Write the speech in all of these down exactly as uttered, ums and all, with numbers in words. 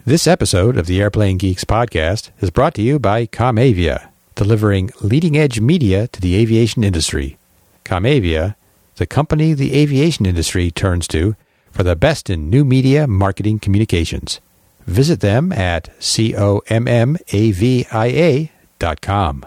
This episode of the Airplane Geeks podcast is brought to you by Comavia, delivering leading-edge media to the aviation industry. Comavia, the company the aviation industry turns to for the best in new media marketing communications. Visit them at C-O-M-M-A-V-I-A dot com.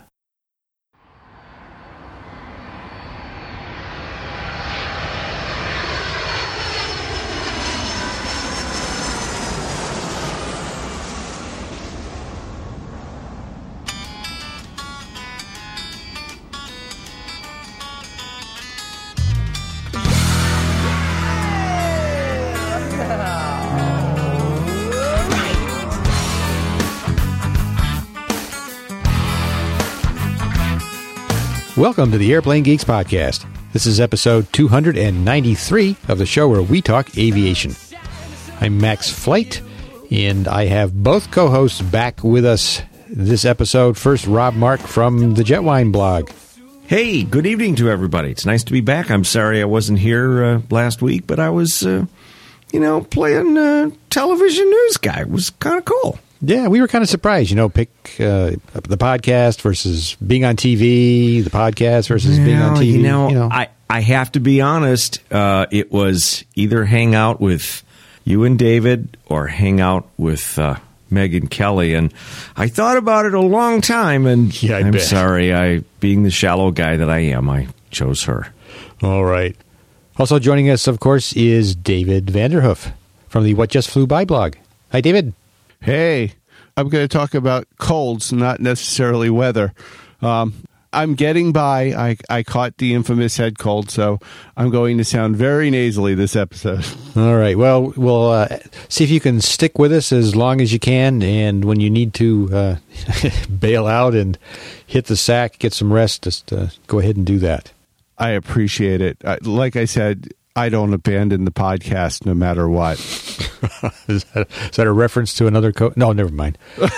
Welcome to the Airplane Geeks podcast. This is episode two hundred ninety-three of the show where we talk aviation. I'm Max Flight, and I have both co-hosts back with us this episode. First, Rob Mark from the Jetwine blog. Hey, good evening to everybody. It's nice to be back. I'm sorry I wasn't here uh, last week, but I was, uh, you know, playing uh, television news guy. It was kind of cool. Yeah, we were kind of surprised, you know, pick uh, the podcast versus being on T V, the podcast versus well, being on T V. You know, you know. I, I have to be honest. Uh, it was either hang out with you and David or hang out with uh, Megyn Kelly. And I thought about it a long time, and yeah, I I'm bet. sorry, I being the shallow guy that I am, I chose her. All right. Also joining us, of course, is David Vanderhoof from the What Just Flew By blog. Hi, David. Hey, I'm going to talk about colds, not necessarily weather. Um, I'm getting by. I, I caught the infamous head cold, so I'm going to sound very nasally this episode. All right. Well, we'll uh, see if you can stick with us as long as you can, and when you need to uh, bail out and hit the sack, get some rest, just uh, go ahead and do that. I appreciate it. I, like I said, I don't abandon the podcast no matter what. is, that, is that a reference to another co- No, never mind.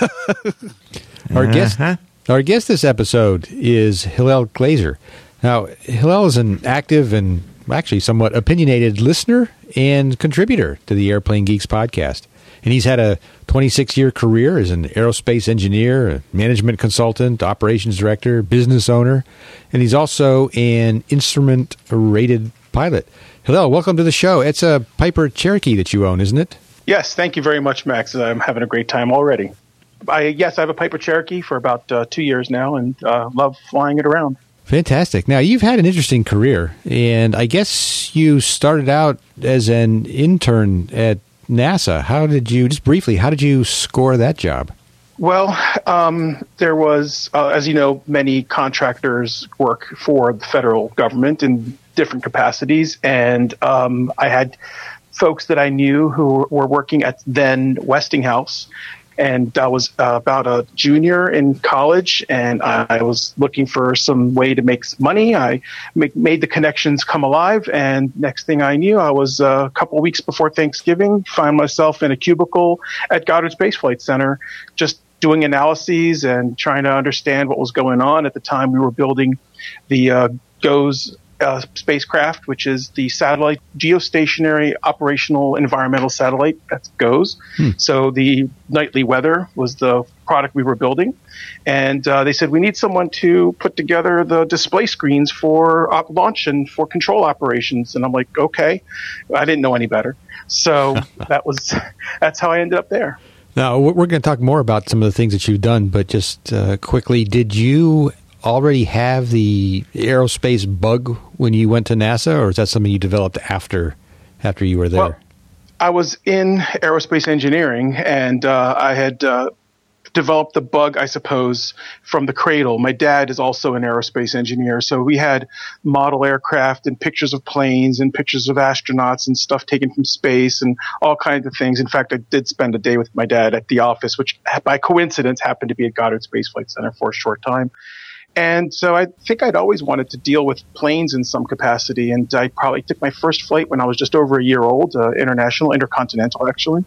Our guest Uh-huh. our guest this episode is Hillel Glazer. Now, Hillel is an active and actually somewhat opinionated listener and contributor to the Airplane Geeks podcast. And he's had a twenty-six-year career as an aerospace engineer, a management consultant, operations director, business owner, and he's also an instrument-rated pilot. Hillel, welcome to the show. It's a Piper Cherokee that you own, isn't it? Yes, thank you very much, Max. I'm having a great time already. I, yes, I have a Piper Cherokee for about uh, two years now and uh, love flying it around. Fantastic. Now, you've had an interesting career, and I guess you started out as an intern at NASA. How did you, just briefly, how did you score that job? Well, um, there was, uh, as you know, many contractors work for the federal government in different capacities, and um, I had folks that I knew who were working at then Westinghouse, and I was uh, about a junior in college, and I was looking for some way to make some money. I make, made the connections come alive, and next thing I knew, I was uh, a couple of weeks before Thanksgiving, found myself in a cubicle at Goddard Space Flight Center, just doing analyses and trying to understand what was going on. At the time, we were building the uh, GOES Uh, spacecraft, which is the satellite geostationary operational environmental satellite. That's GOES. Hmm. So the nightly weather was the product we were building. And uh, they said, we need someone to put together the display screens for op- launch and for control operations. And I'm like, okay. I didn't know any better. So that was, that's how I ended up there. Now, we're going to talk more about some of the things that you've done, but just uh, quickly, did you already have the aerospace bug when you went to NASA, or is that something you developed after after you were there? Well, I was in aerospace engineering, and uh, I had uh, developed the bug, I suppose, from the cradle. My dad is also an aerospace engineer, so we had model aircraft and pictures of planes and pictures of astronauts and stuff taken from space and all kinds of things. In fact, I did spend a day with my dad at the office, which by coincidence happened to be at Goddard Space Flight Center for a short time. And so I think I'd always wanted to deal with planes in some capacity. And I probably took my first flight when I was just over a year old, uh, international, intercontinental, actually.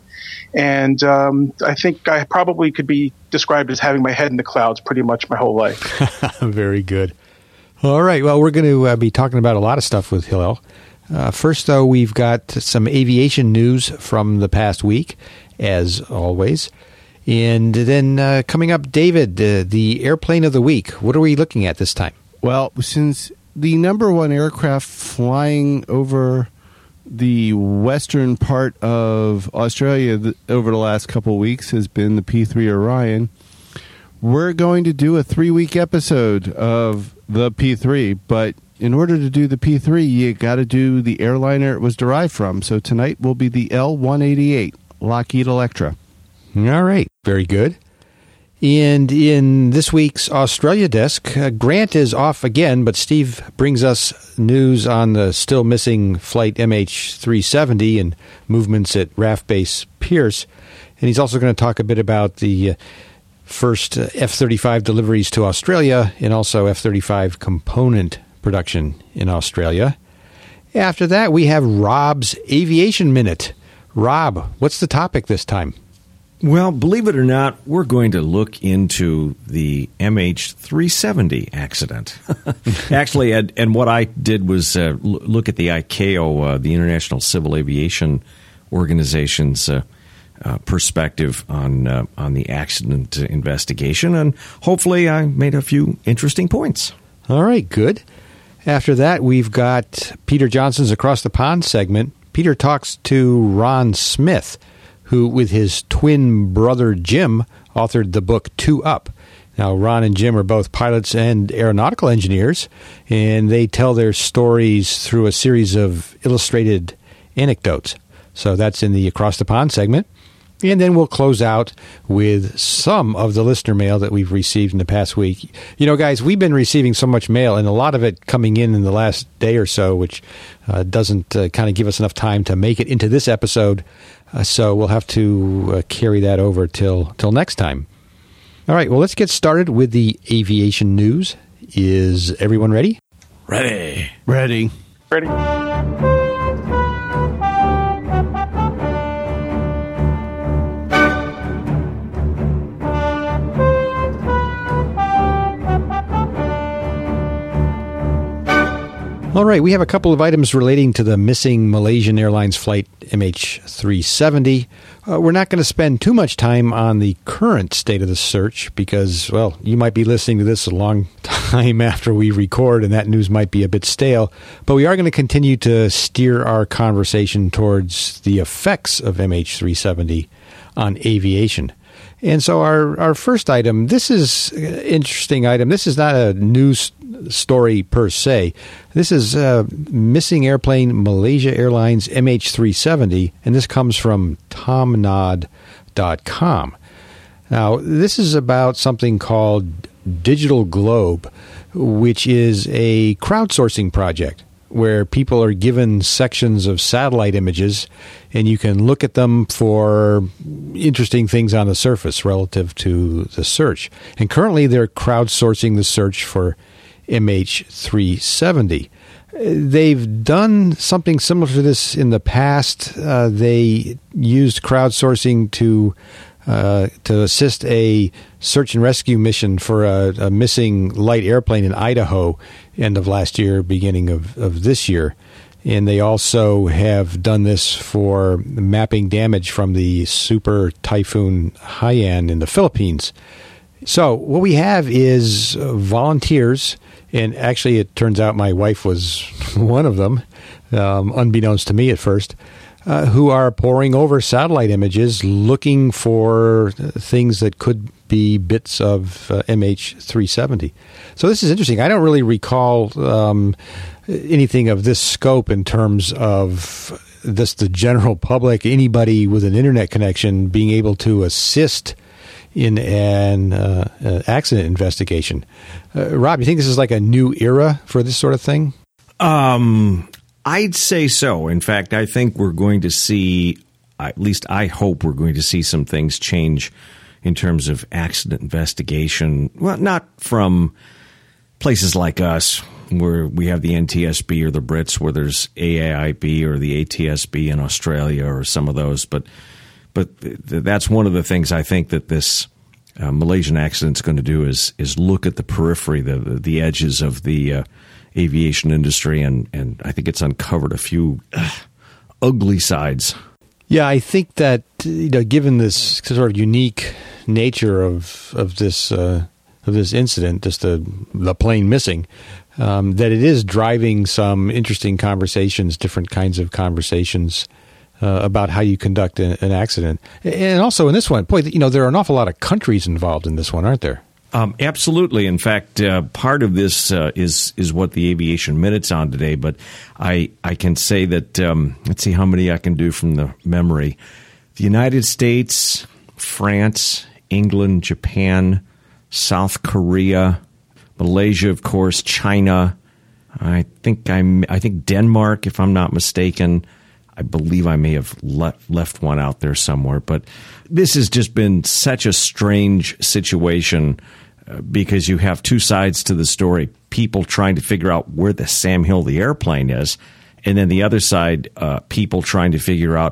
And um, I think I probably could be described as having my head in the clouds pretty much my whole life. Very good. All right. Well, we're going to uh, be talking about a lot of stuff with Hillel. Uh, first, though, we've got some aviation news from the past week. as always. And then uh, coming up, David, uh, the airplane of the week. What are we looking at this time? Well, since the number one aircraft flying over the western part of Australia th- over the last couple of weeks has been the P three Orion, we're going to do a three-week episode of the P three, but in order to do the P three, you got to do the airliner it was derived from. So tonight will be the L one eighty-eight, Lockheed Electra. All right. Very good. And in this week's Australia desk, uh, Grant is off again, but Steve brings us news on the still missing flight M H three seventy and movements at R A F Base Pierce. And he's also going to talk a bit about the uh, first uh, F thirty-five deliveries to Australia and also F thirty-five component production in Australia. After that, we have Rob's Aviation Minute. Rob, what's the topic this time? Well, believe it or not, we're going to look into the M H three seventy accident. Actually, and, and what I did was uh, look at the I C A O, uh, the International Civil Aviation Organization's uh, uh, perspective on uh, on the accident investigation, and hopefully I made a few interesting points. All right, good. After that, we've got Peter Johnson's Across the Pond segment. Peter talks to Ron Smith, who, with his twin brother Jim, authored the book Two Up. Now, Ron and Jim are both pilots and aeronautical engineers, and they tell their stories through a series of illustrated anecdotes. So that's in the Across the Pond segment. And then we'll close out with some of the listener mail that we've received in the past week. You know, guys, we've been receiving so much mail, and a lot of it coming in in the last day or so, which uh, doesn't uh, kind of give us enough time to make it into this episode. Uh, so we'll have to uh, carry that over till till next time. All right, well, let's get started with the aviation news. Is everyone ready? Ready. Ready. Ready? All right, we have a couple of items relating to the missing Malaysian Airlines flight M H three seventy. Uh, we're not going to spend too much time on the current state of the search because, well, you might be listening to this a long time after we record, and that news might be a bit stale. But we are going to continue to steer our conversation towards the effects of M H three seventy on aviation. And so our, our first item, this is an interesting item. This is not a news story per se. This is uh, missing airplane Malaysia Airlines M H three seventy, and this comes from tom nod dot com. Now, this is about something called Digital Globe, which is a crowdsourcing project where people are given sections of satellite images, and you can look at them for interesting things on the surface relative to the search. And currently, they're crowdsourcing the search for M H three seventy. They've done something similar to this in the past. Uh, they used crowdsourcing to uh, to assist a search and rescue mission for a, a missing light airplane in Idaho end of last year, beginning of, of this year. And they also have done this for mapping damage from the super typhoon Haiyan in the Philippines. So what we have is volunteers, and actually it turns out my wife was one of them, um, unbeknownst to me at first, uh, who are poring over satellite images looking for things that could be bits of uh, M H three seventy. So this is interesting. I don't really recall um, anything of this scope in terms of this, the general public, anybody with an internet connection being able to assist in an uh, uh, accident investigation. Uh, Rob, you think this is like a new era for this sort of thing? Um, I'd say so. In fact, I think we're going to see, at least I hope we're going to see some things change in terms of accident investigation. Well, not from places like us where we have the N T S B or the Brits, where there's A A I B or the A T S B in Australia or some of those, but But that's one of the things I think that this uh, Malaysian accident is going to do is is look at the periphery, the the edges of the uh, aviation industry, and, and I think it's uncovered a few uh, ugly sides. Yeah, I think that, you know, given this sort of unique nature of of this uh, of this incident, just the the plane missing, um, that it is driving some interesting conversations, different kinds of conversations uh, about how you conduct an, an accident. And also in this one, boy, you know, there are an awful lot of countries involved in this one, aren't there? Um, absolutely. In fact, uh, part of this uh, is is what the Aviation Minute's on today. But I I can say that um, let's see how many I can do from the memory. The United States, France, England, Japan, South Korea, Malaysia, of course, China. I think I'm I think Denmark, if I'm not mistaken. I believe I may have left, left one out there somewhere, but this has just been such a strange situation uh, because you have two sides to the story. People trying to figure out where the Sam Hill, the airplane, is, and then the other side, uh, people trying to figure out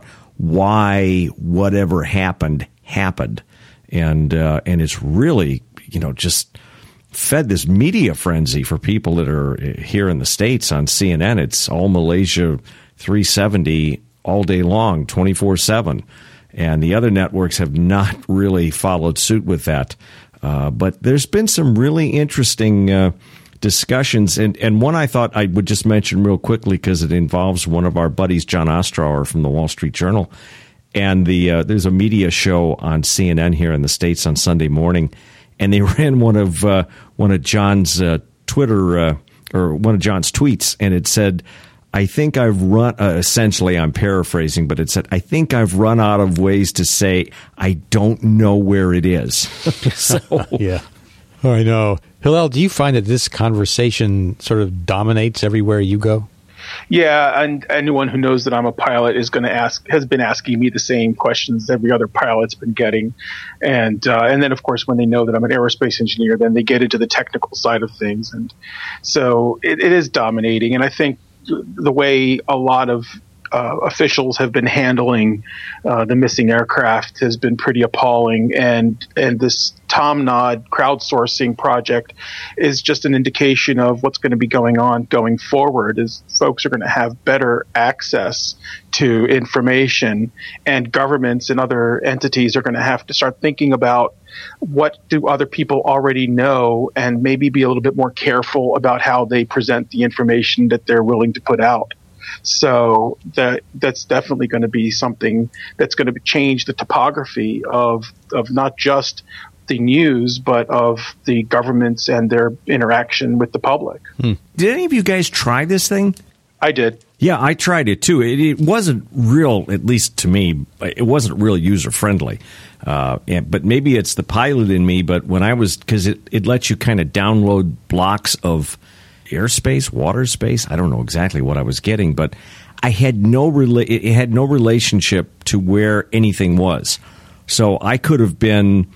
why whatever happened happened, and uh, and it's really, you know, just fed this media frenzy for people that are here in the States on C N N. It's all Malaysia three seventy all day long, twenty-four seven. And the other networks have not really followed suit with that. Uh, but there's been some really interesting uh, discussions. And, and one I thought I would just mention real quickly because it involves one of our buddies, John Ostrower from the Wall Street Journal. And the uh, there's a media show on C N N here in the States on Sunday morning. And they ran one of, uh, one of John's uh, Twitter uh, or one of John's tweets. And it said, I think I've run, uh, essentially I'm paraphrasing, but it said, I think I've run out of ways to say I don't know where it is. So, yeah. Oh, I know. Hillel, do you find that this conversation sort of dominates everywhere you go? Yeah, and anyone who knows that I'm a pilot is going to ask, has been asking me the same questions every other pilot's been getting. And uh, and then, of course, when they know that I'm an aerospace engineer, then they get into the technical side of things. And so it, it is dominating. And I think the way a lot of uh, officials have been handling uh, the missing aircraft has been pretty appalling. And, and this TomNod crowdsourcing project is just an indication of what's going to be going on going forward, is folks are going to have better access to information, and governments and other entities are going to have to start thinking about what do other people already know and maybe be a little bit more careful about how they present the information that they're willing to put out. So that that's definitely going to be something that's going to change the topography of of not just the news, but of the governments and their interaction with the public. Hmm. Did any of you guys try this thing? I did. Yeah, I tried it too. It, it wasn't real, at least to me, it wasn't real user-friendly. Uh, and, but maybe it's the pilot in me, but when I was, because it, it lets you kind of download blocks of airspace, water space. I don't know exactly what I was getting, but I had no rela- it had no relationship to where anything was. So I could have been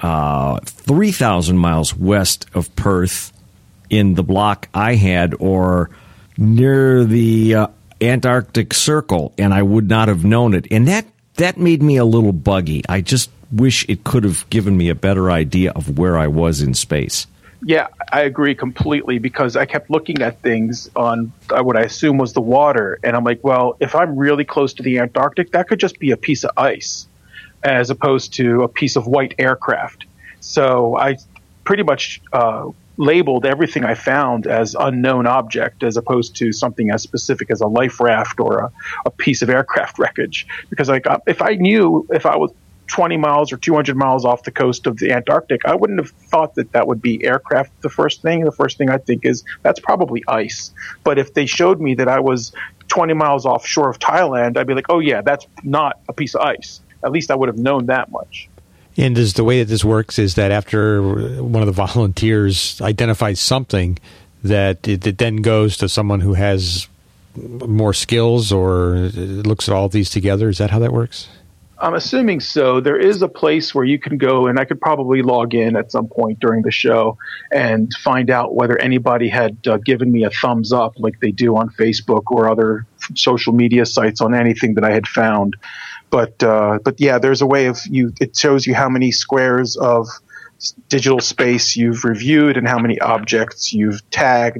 uh, three thousand miles west of Perth in the block I had, or near the uh, Antarctic Circle, and I would not have known it. And that, that made me a little buggy. I just wish it could have given me a better idea of where I was in space. Yeah, I agree completely, because I kept looking at things on uh, what I assume was the water, and I'm like, well, if I'm really close to the Antarctic, that could just be a piece of ice as opposed to a piece of white aircraft. So I pretty much uh, labeled everything I found as unknown object as opposed to something as specific as a life raft or a, a piece of aircraft wreckage. Because like, if I knew if I was twenty miles or two hundred miles off the coast of the Antarctic, I wouldn't have thought that that would be aircraft the first thing. The first thing I think is that's probably ice. But if they showed me that I was twenty miles offshore of Thailand, I'd be like, oh yeah, that's not a piece of ice. At least I would have known that much. And is the way that this works is that after one of the volunteers identifies something, that it, it then goes to someone who has more skills or looks at all of these together? Is that how that works? I'm assuming so. There is a place where you can go, and I could probably log in at some point during the show and find out whether anybody had uh, given me a thumbs up like they do on Facebook or other social media sites on anything that I had found. But uh, but yeah, there's a way of you. It shows you how many squares of digital space you've reviewed and how many objects you've tagged,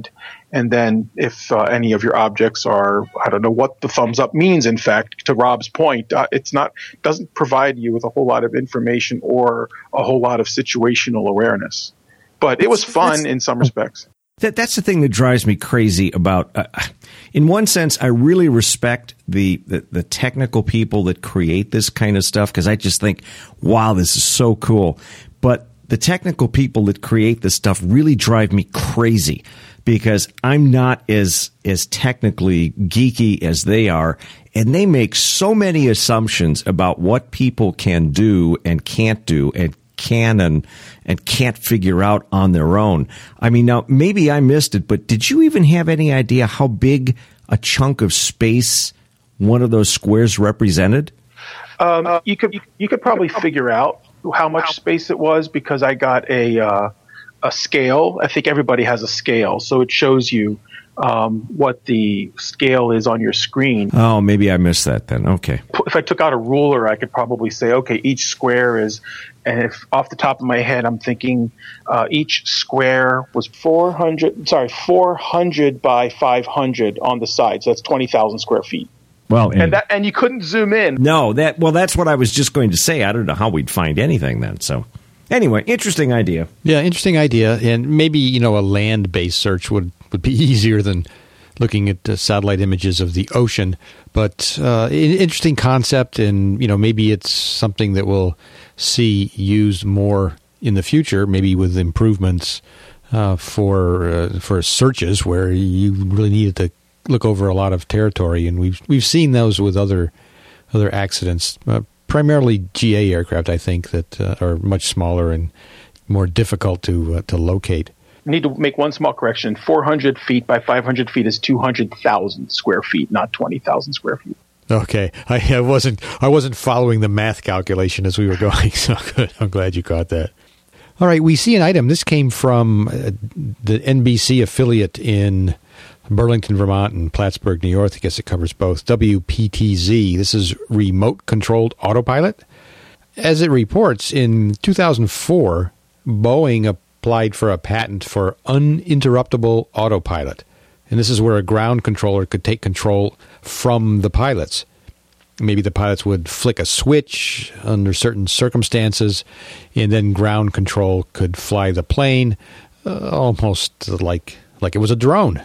And then if uh, any of your objects are, I don't know what the thumbs up means, in fact, to Rob's point, uh, it's not, doesn't provide you with a whole lot of information or a whole lot of situational awareness. But it was fun in some respects. That, that's the thing that drives me crazy about, uh, in one sense, I really respect the, the, the technical people that create this kind of stuff, because I just think, wow, this is so cool. But the technical people that create this stuff really drive me crazy, because I'm not as as technically geeky as they are, and they make so many assumptions about what people can do and can't do and can and, and can't figure out on their own. I mean, now, maybe I missed it, but did you even have any idea how big a chunk of space one of those squares represented? Um, you could you could probably figure out how much space it was, because I got a uh, a scale. I think everybody has a scale, so it shows you um, what the scale is on your screen. Oh, maybe I missed that then. Okay. If I took out a ruler, I could probably say, okay, each square is, and if off the top of my head, I'm thinking uh, each square was four hundred, sorry, four hundred by five hundred on the side. So that's twenty thousand square feet. Well, and, and that, and you couldn't zoom in. No, that, well, that's what I was just going to say. I don't know how we'd find anything then. So anyway, interesting idea. Yeah, interesting idea. And maybe, you know, a land-based search would, would be easier than looking at uh, satellite images of the ocean. But uh, interesting concept, and, you know, maybe it's something that we'll see used more in the future, maybe with improvements uh, for uh, for searches where you really needed to look over a lot of territory. And we've we've seen those with other other accidents, uh, primarily G A aircraft, I think, that uh, are much smaller and more difficult to uh, to locate. Need to make one small correction. four hundred feet by five hundred feet is two hundred thousand square feet, not twenty thousand square feet. Okay, I, I wasn't I wasn't following the math calculation as we were going, so good. I'm glad you caught that. All right, we see an item. This came from uh, the N B C affiliate in Burlington, Vermont, and Plattsburgh, New York. I guess it covers both. W P T Z. This is remote-controlled autopilot. As it reports, in two thousand four, Boeing applied for a patent for uninterruptible autopilot. And this is where a ground controller could take control from the pilots. Maybe the pilots would flick a switch under certain circumstances, and then ground control could fly the plane uh, almost like like it was a drone.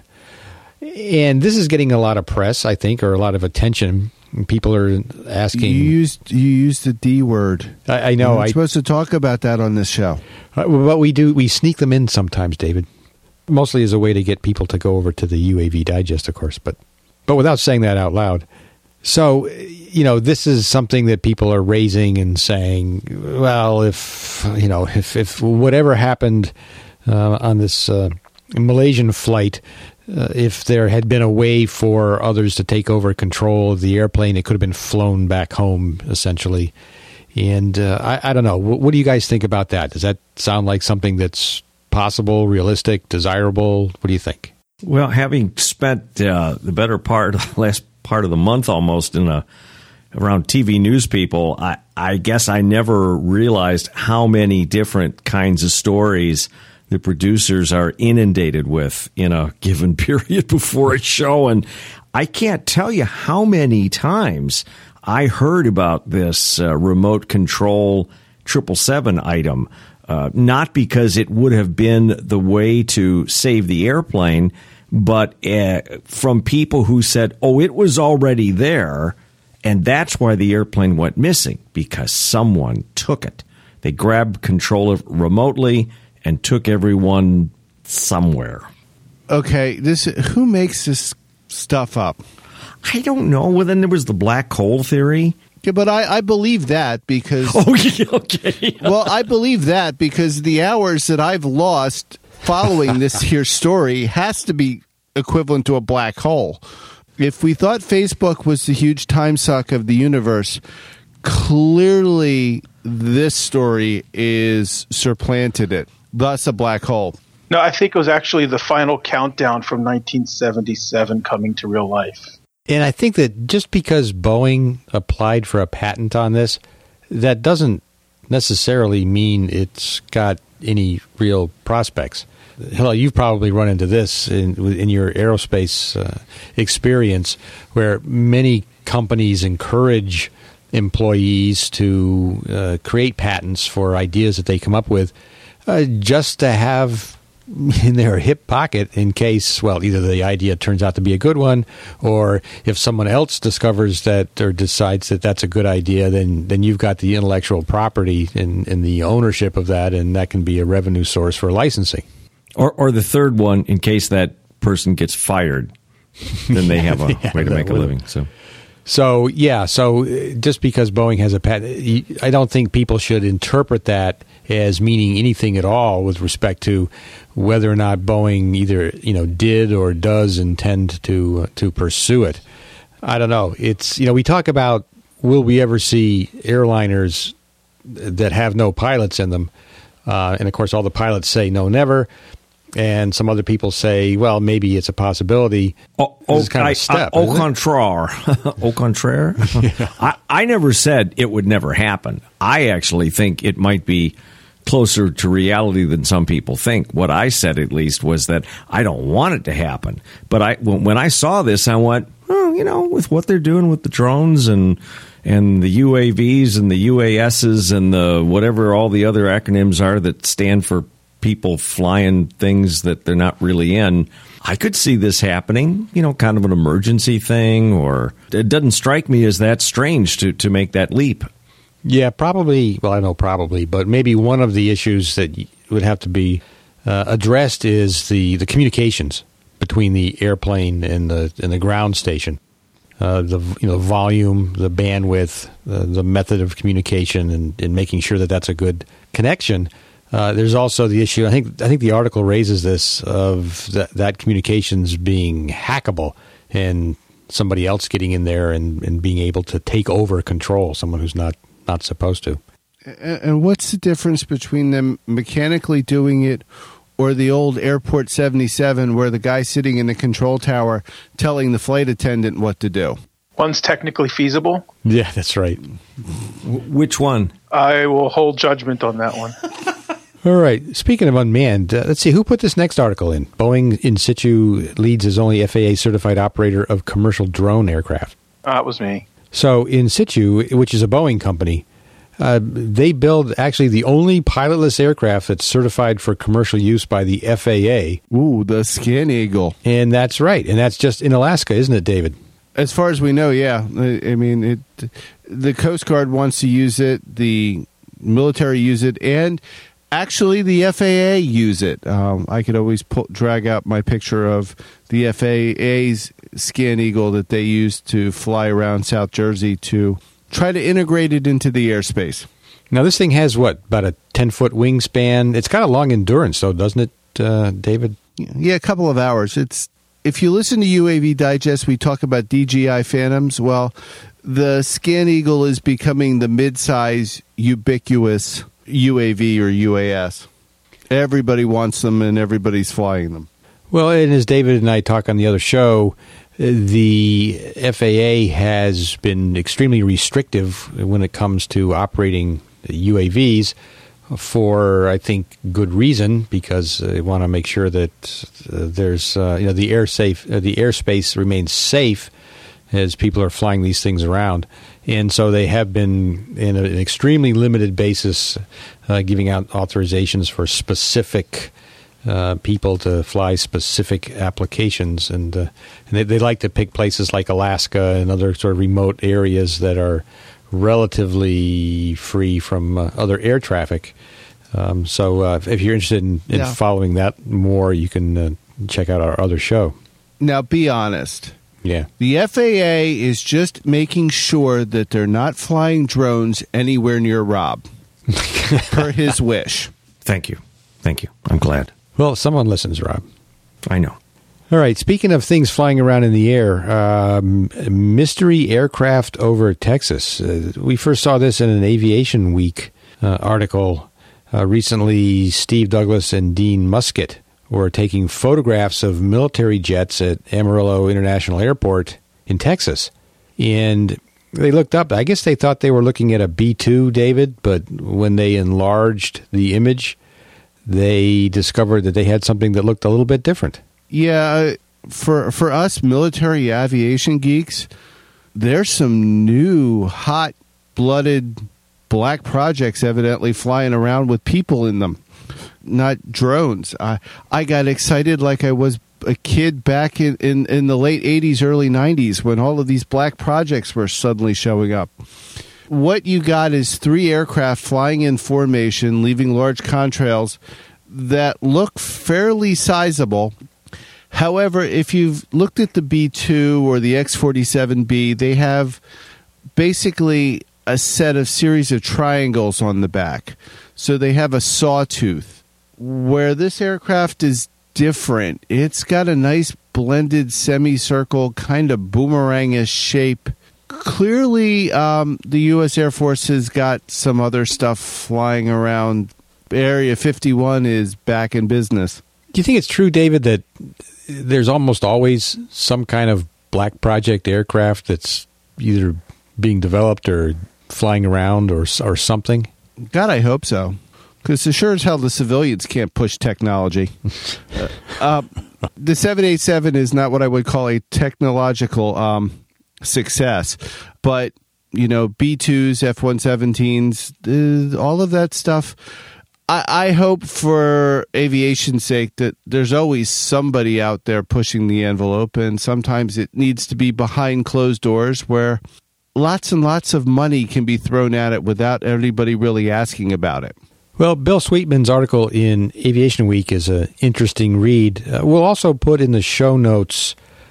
And this is getting a lot of press, I think, or a lot of attention. People are asking. You used you used the D word. I, I know. We're I, supposed to talk about that on this show. Uh, but we do. We sneak them in sometimes, David. Mostly as a way to get people to go over to the U A V Digest, of course, but but without saying that out loud. So, you know, this is something that people are raising and saying, well, if, you know, if, if whatever happened uh, on this uh, Malaysian flight, uh, if there had been a way for others to take over control of the airplane, it could have been flown back home, essentially. And uh, I, I don't know. What, what do you guys think about that? Does that sound like something that's possible, realistic, desirable? What do you think? Well, having spent uh, the better part, last part of the month almost in a around T V news people, I, I guess I never realized how many different kinds of stories the producers are inundated with in a given period before a show. And I can't tell you how many times I heard about this uh, remote control triple seven item. Uh, not because it would have been the way to save the airplane, but uh, from people who said, oh, it was already there, and that's why the airplane went missing, because someone took it. They grabbed control of remotely and took everyone somewhere. Okay, this who makes this stuff up? I don't know. Well, then there was the black hole theory. Yeah, but I, I believe that because... Oh, yeah, okay. Well, I believe that because the hours that I've lost following this here story has to be equivalent to a black hole. If we thought Facebook was the huge time suck of the universe, clearly this story is supplanted it, thus a black hole. No, I think it was actually the final countdown from nineteen seventy-seven coming to real life. And I think that just because Boeing applied for a patent on this, that doesn't necessarily mean it's got any real prospects. Hillel, you've probably run into this in, in your aerospace uh, experience, where many companies encourage employees to uh, create patents for ideas that they come up with uh, just to have in their hip pocket in case, well, either the idea turns out to be a good one, or if someone else discovers that or decides that that's a good idea, then then you've got the intellectual property and, and the ownership of that, and that can be a revenue source for licensing. Or, or the third one, in case that person gets fired, then they have a yeah, way to make a living. So. So, yeah, so just because Boeing has a patent, I don't think people should interpret that as meaning anything at all with respect to whether or not Boeing either, you know, did or does intend to uh, to pursue it. I don't know. It's, you know, we talk about, will we ever see airliners that have no pilots in them? Uh, and, of course, all the pilots say no, never. And some other people say, well, maybe it's a possibility. Oh, this is kind of a step. I, I, au contraire. Au contraire? yeah. I, I never said it would never happen. I actually think it might be closer to reality than some people think. What I said, at least, was that I don't want it to happen. But I, when I saw this, I went, oh, you know, with what they're doing with the drones and and the U A Vs and the U A Ss and the whatever all the other acronyms are that stand for people flying things that they're not really in, I could see this happening, you know, kind of an emergency thing, or it doesn't strike me as that strange to, to make that leap. Yeah, probably, well, I know probably, but maybe one of the issues that would have to be uh, addressed is the, the communications between the airplane and the and the ground station. Uh, the you know volume, the bandwidth, uh, the method of communication, and, and making sure that that's a good connection. Uh, there's also the issue. I think I think the article raises this of that, that communications being hackable and somebody else getting in there and, and being able to take over control. Someone who's not, not supposed to. And what's the difference between them mechanically doing it or the old Airport seventy-seven where the guy sitting in the control tower telling the flight attendant what to do? One's technically feasible. Yeah, that's right. Which one? I will hold judgment on that one. All right. Speaking of unmanned, uh, let's see. Who put this next article in? Boeing in situ leads as only F A A-certified operator of commercial drone aircraft. Uh, it was me. So in situ, which is a Boeing company, uh, they build actually the only pilotless aircraft that's certified for commercial use by the F A A. Ooh, the Scan Eagle. And that's right. And that's just in Alaska, isn't it, David? As far as we know, yeah. I mean, it. The Coast Guard wants to use it. The military use it. And actually, the F A A use it. Um, I could always pull, drag out my picture of the F A A's Scan Eagle that they use to fly around South Jersey to try to integrate it into the airspace. Now, this thing has, what, about a ten-foot wingspan? It's got a long endurance, though, doesn't it, uh, David? Yeah, a couple of hours. It's if you listen to U A V Digest, we talk about D J I Phantoms. Well, the Scan Eagle is becoming the mid-size, ubiquitous U A V or U A S. Everybody wants them, and everybody's flying them. Well, and as David and I talk on the other show, the F A A has been extremely restrictive when it comes to operating U A Vs for, I think, good reason, because they want to make sure that uh, there's, uh, you know, the air safe, uh, the airspace remains safe as people are flying these things around. And so they have been, in an extremely limited basis, uh, giving out authorizations for specific uh, people to fly specific applications. And, uh, and they, they like to pick places like Alaska and other sort of remote areas that are relatively free from uh, other air traffic. Um, so uh, if you're interested in, in yeah. following that more, you can uh, check out our other show. Now, be honest. Yeah. The F A A is just making sure that they're not flying drones anywhere near Rob, per his wish. Thank you. Thank you. I'm glad. Well, someone listens, Rob. I know. All right. Speaking of things flying around in the air, um, mystery aircraft over Texas. Uh, we first saw this in an Aviation Week uh, article uh, recently. Steve Douglas and Dean Musket were taking photographs of military jets at Amarillo International Airport in Texas. And they looked up. I guess they thought they were looking at a B two, David, but when they enlarged the image, they discovered that they had something that looked a little bit different. Yeah, for for us military aviation geeks, there's some new hot-blooded black projects evidently flying around with people in them, not drones. I I got excited like I was a kid back in, in, in the late eighties, early nineties when all of these black projects were suddenly showing up. What you got is three aircraft flying in formation, leaving large contrails that look fairly sizable. However, if you've looked at the B two or the X forty-seven B, they have basically a set of series of triangles on the back. So they have a sawtooth. Where this aircraft is different, it's got a nice blended semicircle, kind of boomerangish shape. Clearly, um, the U S Air Force has got some other stuff flying around. Area fifty-one is back in business. Do you think it's true, David, that there's almost always some kind of black project aircraft that's either being developed or flying around or or something? God, I hope so. Because as sure as hell the civilians can't push technology. uh, uh, the seven eighty-seven is not what I would call a technological um, success. But, you know, B twos, F one seventeens, uh, all of that stuff. I, I hope for aviation's sake that there's always somebody out there pushing the envelope. And sometimes it needs to be behind closed doors where lots and lots of money can be thrown at it without anybody really asking about it. Well, Bill Sweetman's article in Aviation Week is an interesting read. Uh, we'll also put in the show notes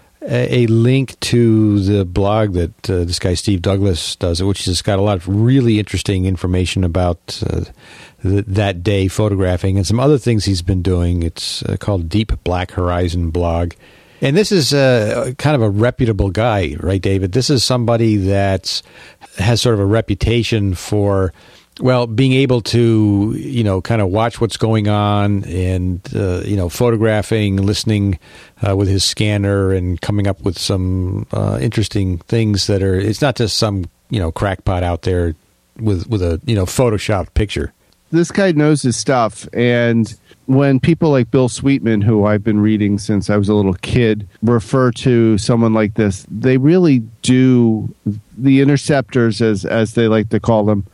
a, a link to the blog that uh, this guy Steve Douglas does, which has got a lot of really interesting information about uh, th- that day photographing and some other things he's been doing. It's uh, called Deep Black Horizon blog. And this is uh, kind of a reputable guy, right, David? This is somebody that has sort of a reputation for, well, being able to, you know, kind of watch what's going on and, uh, you know, photographing, listening uh, with his scanner and coming up with some uh, interesting things that are, it's not just some, you know, crackpot out there with, with a, you know, Photoshopped picture. This guy knows his stuff. And when people like Bill Sweetman, who I've been reading since I was a little kid, refer to someone like this, they really do, the interceptors, as as they like to call them,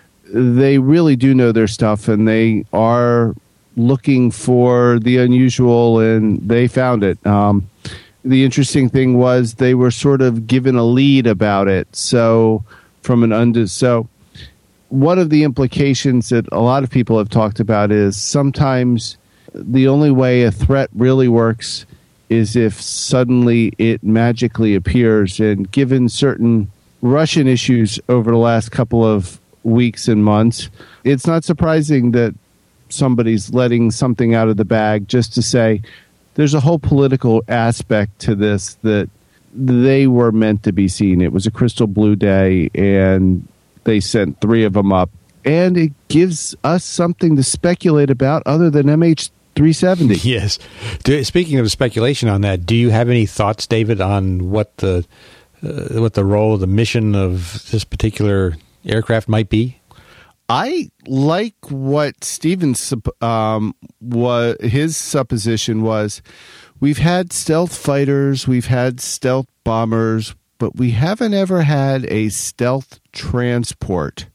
they really do know their stuff, and they are looking for the unusual, and they found it. Um, the interesting thing was they were sort of given a lead about it. So from an under, so one of the implications that a lot of people have talked about is sometimes the only way a threat really works is if suddenly it magically appears. And given certain Russian issues over the last couple of weeks and months, it's not surprising that somebody's letting something out of the bag just to say there's a whole political aspect to this that they were meant to be seen. It was a crystal blue day, and they sent three of them up. And it gives us something to speculate about other than M H three seventy. Yes. Do, speaking of speculation on that, do you have any thoughts, David, on what the uh, what the role of the mission of this particular aircraft might be? I like what Stephen's um, what his supposition was. We've had stealth fighters, we've had stealth bombers, but we haven't ever had a stealth transport,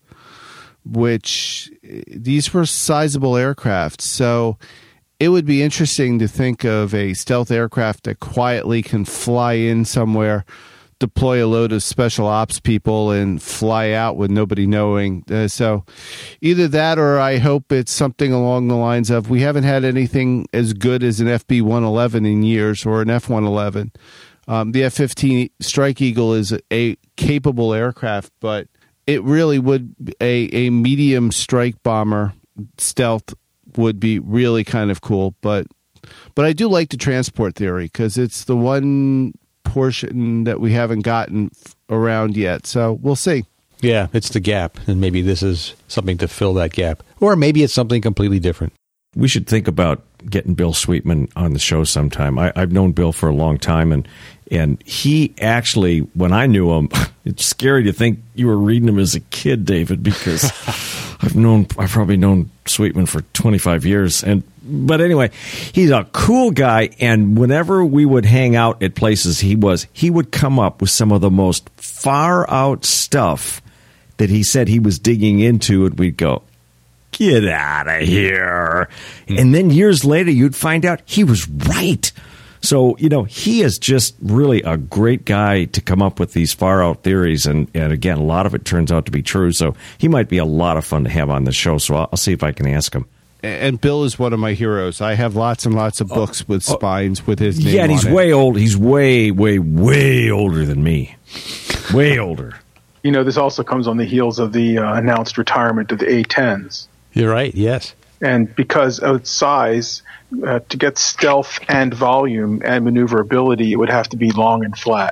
which these were sizable aircraft. So it would be interesting to think of a stealth aircraft that quietly can fly in somewhere, deploy a load of special ops people, and fly out with nobody knowing. Uh, so either that, or I hope it's something along the lines of, we haven't had anything as good as an F B one eleven in years, or an F one eleven. Um, the F fifteen Strike Eagle is a, a capable aircraft, but it really would, a, a medium strike bomber stealth would be really kind of cool. But, but I do like the transport theory, because it's the one portion that we haven't gotten around yet. So we'll see. Yeah, it's the gap, and maybe this is something to fill that gap. Or maybe it's something completely different. We should think about getting Bill Sweetman on the show sometime. I, I've known Bill for a long time, and And he actually, when I knew him, it's scary to think you were reading him as a kid, David, because I've known, I've probably known Sweetman for twenty-five years. And, but anyway, he's a cool guy. And whenever we would hang out at places he was, he would come up with some of the most far out stuff that he said he was digging into. And we'd go, get out of here. Mm. And then years later, you'd find out he was right. So, you know, he is just really a great guy to come up with these far-out theories. And, and again, a lot of it turns out to be true. So he might be a lot of fun to have on the show. So I'll, I'll see if I can ask him. And Bill is one of my heroes. I have lots and lots of books with spines with his name Yeah, and he's on way it. old. He's way, way, way older than me. Way older. You know, this also comes on the heels of the uh, announced retirement of the A tens. You're right, yes. And because of its size, uh, to get stealth and volume and maneuverability, it would have to be long and flat.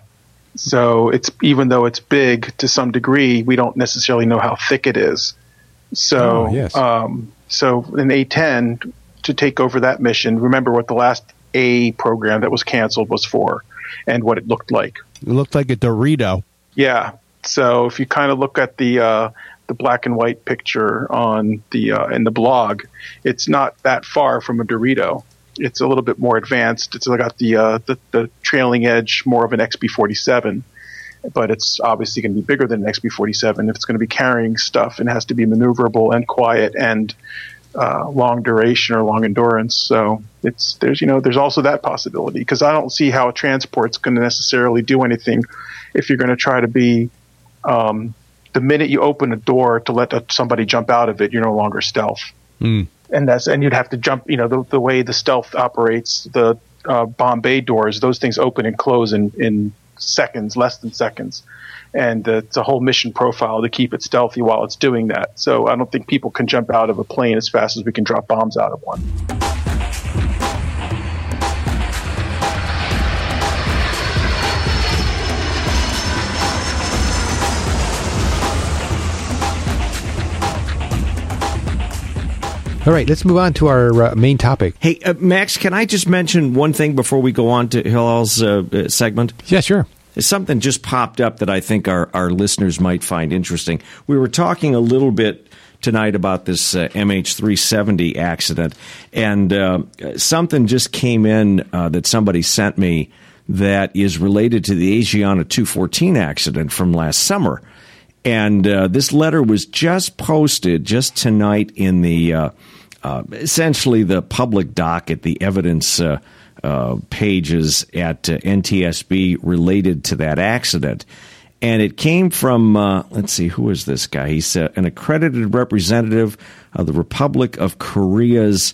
So it's even though it's big to some degree, we don't necessarily know how thick it is. So, oh, yes. um, so an A ten to take over that mission, remember what the last A program that was canceled was for and what it looked like. It looked like a Dorito. Yeah. So if you kind of look at the uh, the black and white picture on the uh, in the blog, it's not that far from a Dorito. It's a little bit more advanced. It's got the uh, the, the trailing edge, more of an X B forty-seven, but it's obviously going to be bigger than an X B forty-seven if it's going to be carrying stuff and has to be maneuverable and quiet and uh, long duration or long endurance. So it's there's you know there's also that possibility, because I don't see how a transport's going to necessarily do anything if you're going to try to be um, the minute you open a door to let a, somebody jump out of it, you're no longer stealth. Mm. And that's and you'd have to jump. You know the the way the stealth operates, the uh, bomb bay doors, those things open and close in, in seconds, less than seconds, and uh, it's a whole mission profile to keep it stealthy while it's doing that. So I don't think people can jump out of a plane as fast as we can drop bombs out of one. All right, let's move on to our uh, main topic. Hey, uh, Max, can I just mention one thing before we go on to Hillel's uh, segment? Yeah, sure. Something just popped up that I think our, our listeners might find interesting. We were talking a little bit tonight about this uh, M H three seventy accident, and uh, something just came in uh, that somebody sent me that is related to the Asiana two fourteen accident from last summer. And uh, this letter was just posted just tonight in the uh, uh, essentially the public docket, the evidence uh, uh, pages at uh, N T S B related to that accident. And it came from, uh, let's see, who is this guy? He's uh, an accredited representative of the Republic of Korea's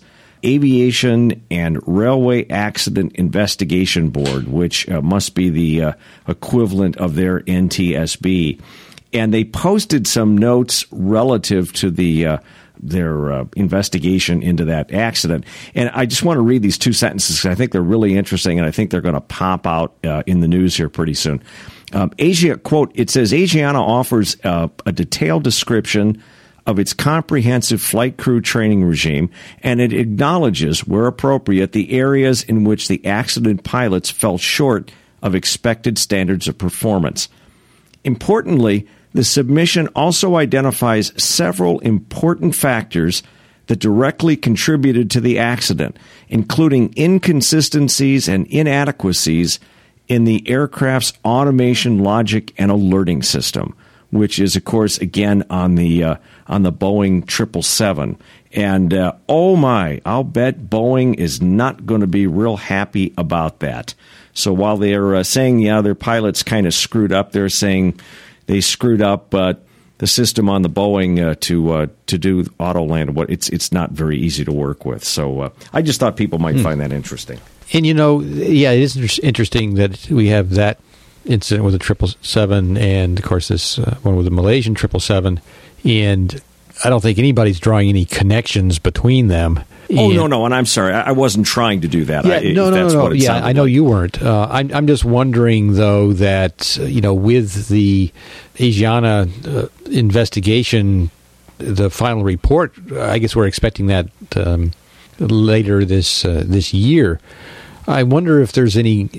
Aviation and Railway Accident Investigation Board, which uh, must be the uh, equivalent of their N T S B. And they posted some notes relative to the uh, their uh, investigation into that accident. And I just want to read these two sentences because I think they're really interesting, and I think they're going to pop out uh, in the news here pretty soon. Um, Asia, quote, it says, Asiana offers uh, a detailed description of its comprehensive flight crew training regime, and it acknowledges, where appropriate, the areas in which the accident pilots fell short of expected standards of performance. Importantly, the submission also identifies several important factors that directly contributed to the accident, including inconsistencies and inadequacies in the aircraft's automation logic and alerting system, which is, of course, again on the uh, on the Boeing triple seven. And uh, oh my, I'll bet Boeing is not going to be real happy about that. So while they're uh, saying, yeah, their pilots kind of screwed up, they're saying they screwed up uh, the system on the Boeing uh, to uh, to do auto land. What it's it's not very easy to work with. So uh, I just thought people might hmm. find that interesting. And you know, yeah, it is inter- interesting that we have that incident with the triple seven, and of course this uh, one with the Malaysian triple seven, and I don't think anybody's drawing any connections between them. Oh, and, no, no, and I'm sorry. I wasn't trying to do that. Yeah, I, no, no, that's no, no. What it yeah, I know like. you weren't. Uh, I'm, I'm just wondering, though, that, uh, you know, with the Asiana uh, investigation, the final report, I guess we're expecting that um, later this uh, this year. I wonder if there's any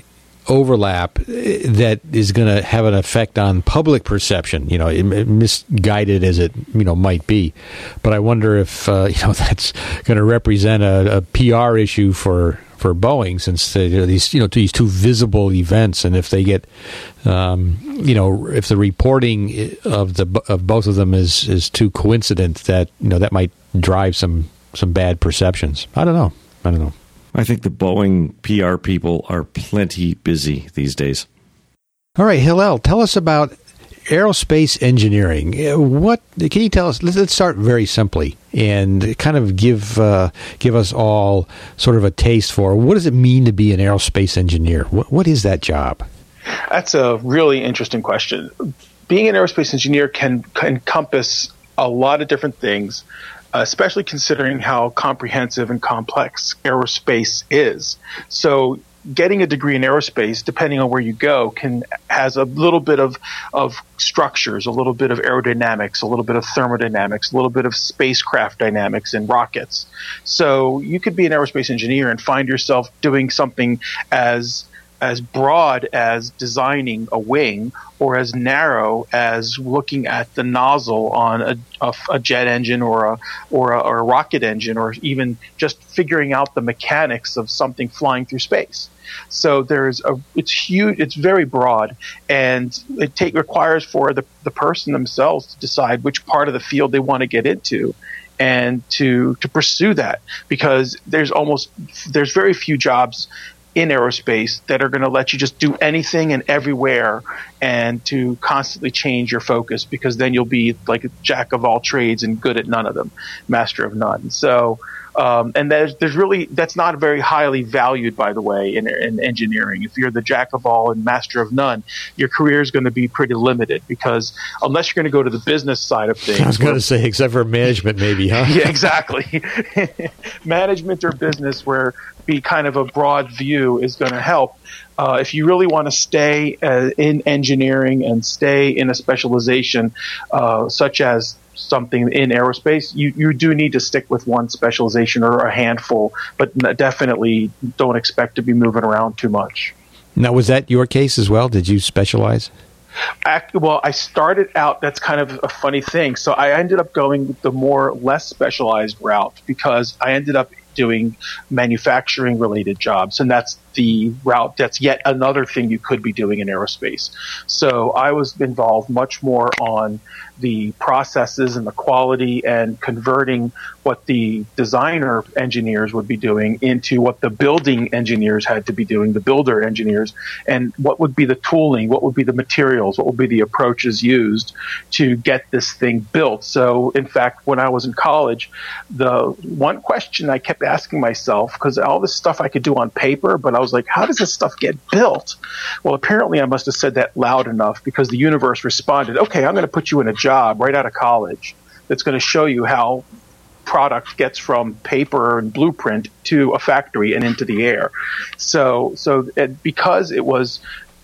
overlap that is going to have an effect on public perception, you know, misguided as it, you know, might be. But I wonder if, uh, you know, that's going to represent a, a P R issue for, for Boeing, since they, you know, these, you know, these two visible events, and if they get, um, you know, if the reporting of the of both of them is, is too coincident, that, you know, that might drive some, some bad perceptions. I don't know. I don't know. I think the Boeing P R people are plenty busy these days. All right, Hillel, tell us about aerospace engineering. What can you tell us? Let's start very simply and kind of give uh, give us all sort of a taste for what does it mean to be an aerospace engineer? What, what is that job? That's a really interesting question. Being an aerospace engineer can, can encompass a lot of different things, especially considering how comprehensive and complex aerospace is. So getting a degree in aerospace, depending on where you go, can has a little bit of, of structures, a little bit of aerodynamics, a little bit of thermodynamics, a little bit of spacecraft dynamics and rockets. So you could be an aerospace engineer and find yourself doing something as as broad as designing a wing, or as narrow as looking at the nozzle on a, a, a jet engine or a, or a or a rocket engine, or even just figuring out the mechanics of something flying through space. So there's a it's huge, it's very broad, and it take requires for the the person themselves to decide which part of the field they want to get into, and to to pursue that, because there's almost there's very few jobs in aerospace that are going to let you just do anything and everywhere, and to constantly change your focus, because then you'll be like a jack of all trades and good at none of them, master of none. So, um, and there's, there's really, that's not very highly valued, by the way, in, in engineering. If you're the jack of all and master of none, your career is going to be pretty limited, because unless you're going to go to the business side of things. I was going to say, except for management, maybe, huh? Yeah, exactly. Management or business, where be kind of a broad view is going to help. Uh, if you really want to stay uh, in engineering and stay in a specialization, uh, such as something in aerospace, you, you do need to stick with one specialization or a handful, but definitely don't expect to be moving around too much. Now, was that your case as well? Did you specialize? Act, well, I started out, that's kind of a funny thing. So I ended up going the more less specialized route, because I ended up doing manufacturing related jobs, and that's the route, that's yet another thing you could be doing in aerospace. So I was involved much more on the processes and the quality, and converting what the designer engineers would be doing into what the building engineers had to be doing, the builder engineers, and what would be the tooling, what would be the materials, what would be the approaches used to get this thing built. So in fact, when I was in college, the one question I kept asking myself, because all this stuff I could do on paper, but I was like, how does this stuff get built? Well, apparently I must have said that loud enough, because the universe responded, okay, I'm going to put you in a job right out of college that's going to show you how product gets from paper and blueprint to a factory and into the air. So, so it, because it was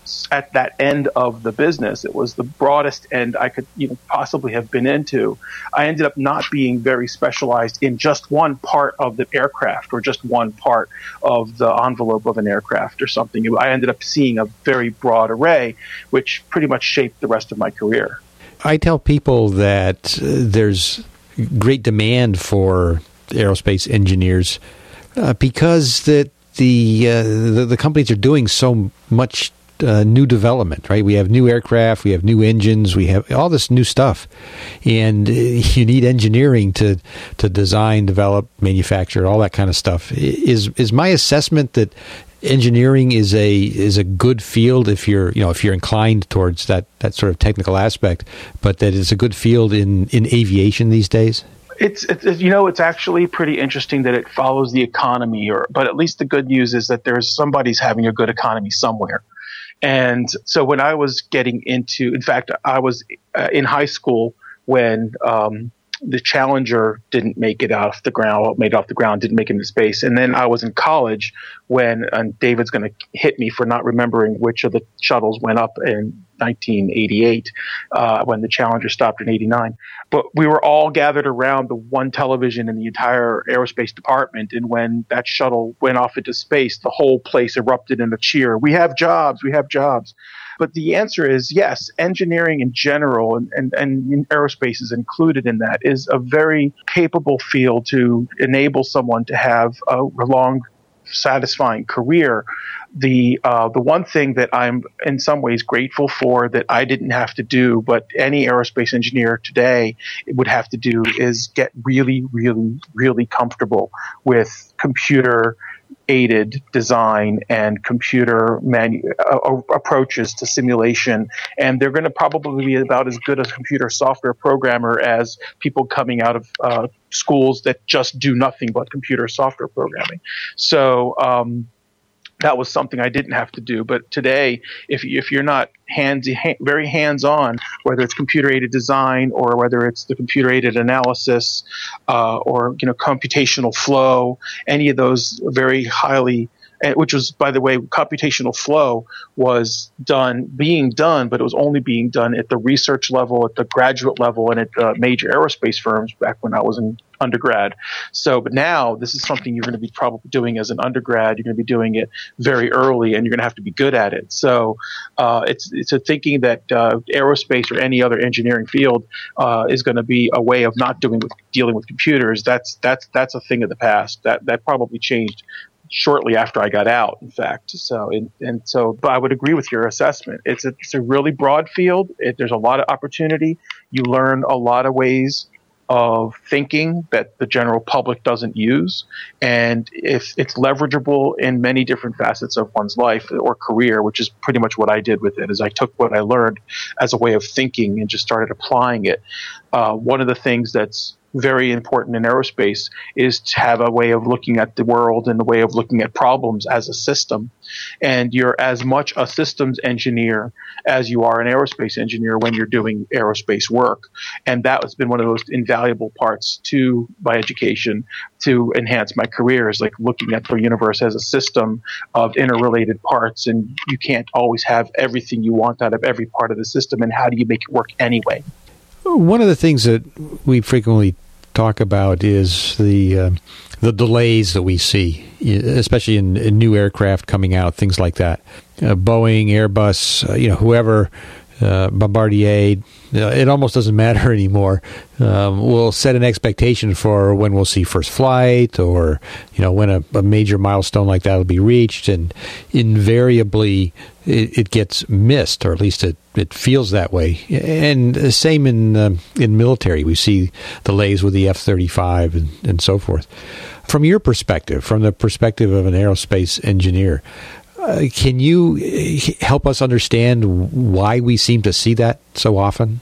at that end of the business, it was the broadest end I could even possibly have been into. I ended up not being very specialized in just one part of the aircraft, or just one part of the envelope of an aircraft or something. I ended up seeing a very broad array, which pretty much shaped the rest of my career. I tell people that uh, there's great demand for aerospace engineers uh, because that the, uh, the the companies are doing so much Uh, new development, right? We have new aircraft, we have new engines, we have all this new stuff, and uh, you need engineering to to design, develop, manufacture, all that kind of stuff. Is is my assessment that engineering is a is a good field if you're you know if you're inclined towards that that sort of technical aspect, but that it's a good field in in aviation these days? It's, it's, you know, it's actually pretty interesting that it follows the economy, or but at least the good news is that there's somebody's having a good economy somewhere. And so when I was getting into, in fact, I was uh, in high school when um, the Challenger didn't make it off the ground, made it off the ground, didn't make it into space. And then I was in college when, and David's going to hit me for not remembering which of the shuttles went up in nineteen eighty-eight, uh, when the Challenger stopped in eighty-nine. But we were all gathered around the one television in the entire aerospace department. And when that shuttle went off into space, the whole place erupted in a cheer. We have jobs. We have jobs. But the answer is yes, engineering in general, and, and, and aerospace is included in that, is a very capable field to enable someone to have a long, satisfying career. The uh, the one thing that I'm in some ways grateful for that I didn't have to do, but any aerospace engineer today would have to do, is get really, really, really comfortable with computer aided design and computer manu- uh, approaches to simulation. And they're going to probably be about as good a computer software programmer as people coming out of uh, schools that just do nothing but computer software programming. So, um, that was something I didn't have to do. But today, if if you're not hands ha- very hands-on, whether it's computer-aided design or whether it's the computer-aided analysis uh, or you know computational flow, any of those very highly, which was, by the way, computational flow was done, being done, but it was only being done at the research level, at the graduate level, and at uh, major aerospace firms back when I was in undergrad. So, but now this is something you're going to be probably doing as an undergrad. You're going to be doing it very early, and you're going to have to be good at it. So, uh, it's it's a thinking that uh, aerospace or any other engineering field uh, is going to be a way of not doing with dealing with computers. That's that's that's a thing of the past. That that probably changed shortly after I got out, in fact. So, and, and so, but I would agree with your assessment. It's a, it's a really broad field. It, there's a lot of opportunity. You learn a lot of ways of thinking that the general public doesn't use. And if it's leverageable in many different facets of one's life or career, which is pretty much what I did with it, is I took what I learned as a way of thinking and just started applying it. Uh, one of the things that's very important in aerospace is to have a way of looking at the world and a way of looking at problems as a system. And you're as much a systems engineer as you are an aerospace engineer when you're doing aerospace work. And that has been one of those invaluable parts to my education to enhance my career, is like looking at the universe as a system of interrelated parts. And you can't always have everything you want out of every part of the system. And how do you make it work anyway? One of the things that we frequently talk about is the uh, the delays that we see, especially in, in new aircraft coming out, things like that. Uh, Boeing, Airbus, uh, you know, whoever, uh, Bombardier, uh, it almost doesn't matter anymore. Um, we'll set an expectation for when we'll see first flight, or you know, when a, a major milestone like that will be reached, and invariably it, it gets missed, or at least it, it feels that way. And the same in uh, in military, we see delays with the F thirty-five and, and so forth. From your perspective, from the perspective of an aerospace engineer, uh, can you help us understand why we seem to see that so often?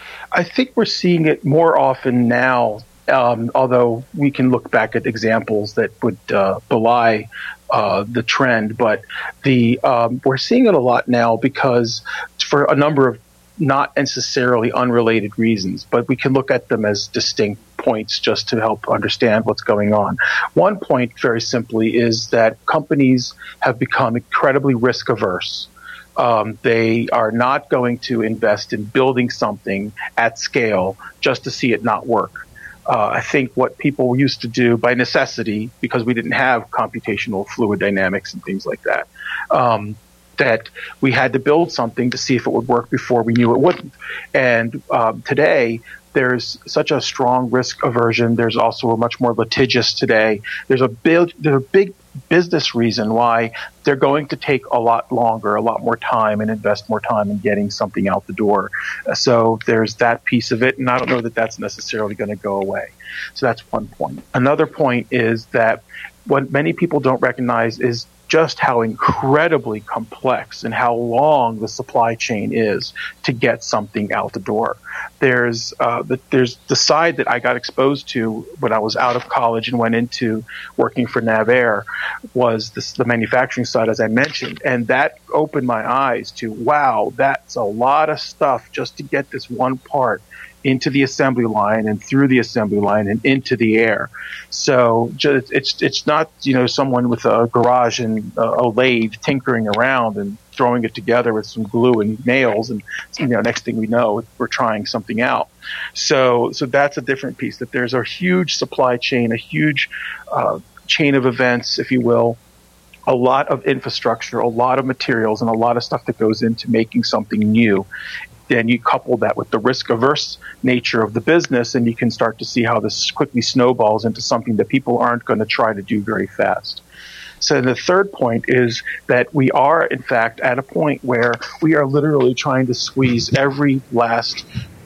I think we're seeing it more often now, um, although we can look back at examples that would uh, belie uh, the trend. But the um, we're seeing it a lot now because for a number of not necessarily unrelated reasons, but we can look at them as distinct points just to help understand what's going on. One point, very simply, is that companies have become incredibly risk averse. Um, they are not going to invest in building something at scale just to see it not work. Uh, I think what people used to do by necessity, because we didn't have computational fluid dynamics and things like that, um, that we had to build something to see if it would work before we knew it wouldn't. And um, today, there's such a strong risk aversion. There's also a much more litigious today. There's a big, there's a big business reason why they're going to take a lot longer, a lot more time, and invest more time in getting something out the door. So there's that piece of it, and I don't know that that's necessarily going to go away. So that's one point. Another point is that what many people don't recognize is just how incredibly complex and how long the supply chain is to get something out the door. There's uh, the, there's the side that I got exposed to when I was out of college and went into working for NavAir was this, the manufacturing side, as I mentioned, and that opened my eyes to, wow, that's a lot of stuff just to get this one part into the assembly line and through the assembly line and into the air. So just, it's it's not, you know, someone with a garage and a lathe tinkering around and throwing it together with some glue and nails, and you know, next thing we know, we're trying something out. So, so that's a different piece. That there's a huge supply chain, a huge uh, chain of events, if you will, a lot of infrastructure, a lot of materials, and a lot of stuff that goes into making something new. Then you couple that with the risk-averse nature of the business, and you can start to see how this quickly snowballs into something that people aren't going to try to do very fast. So the third point is that we are, in fact, at a point where we are literally trying to squeeze every last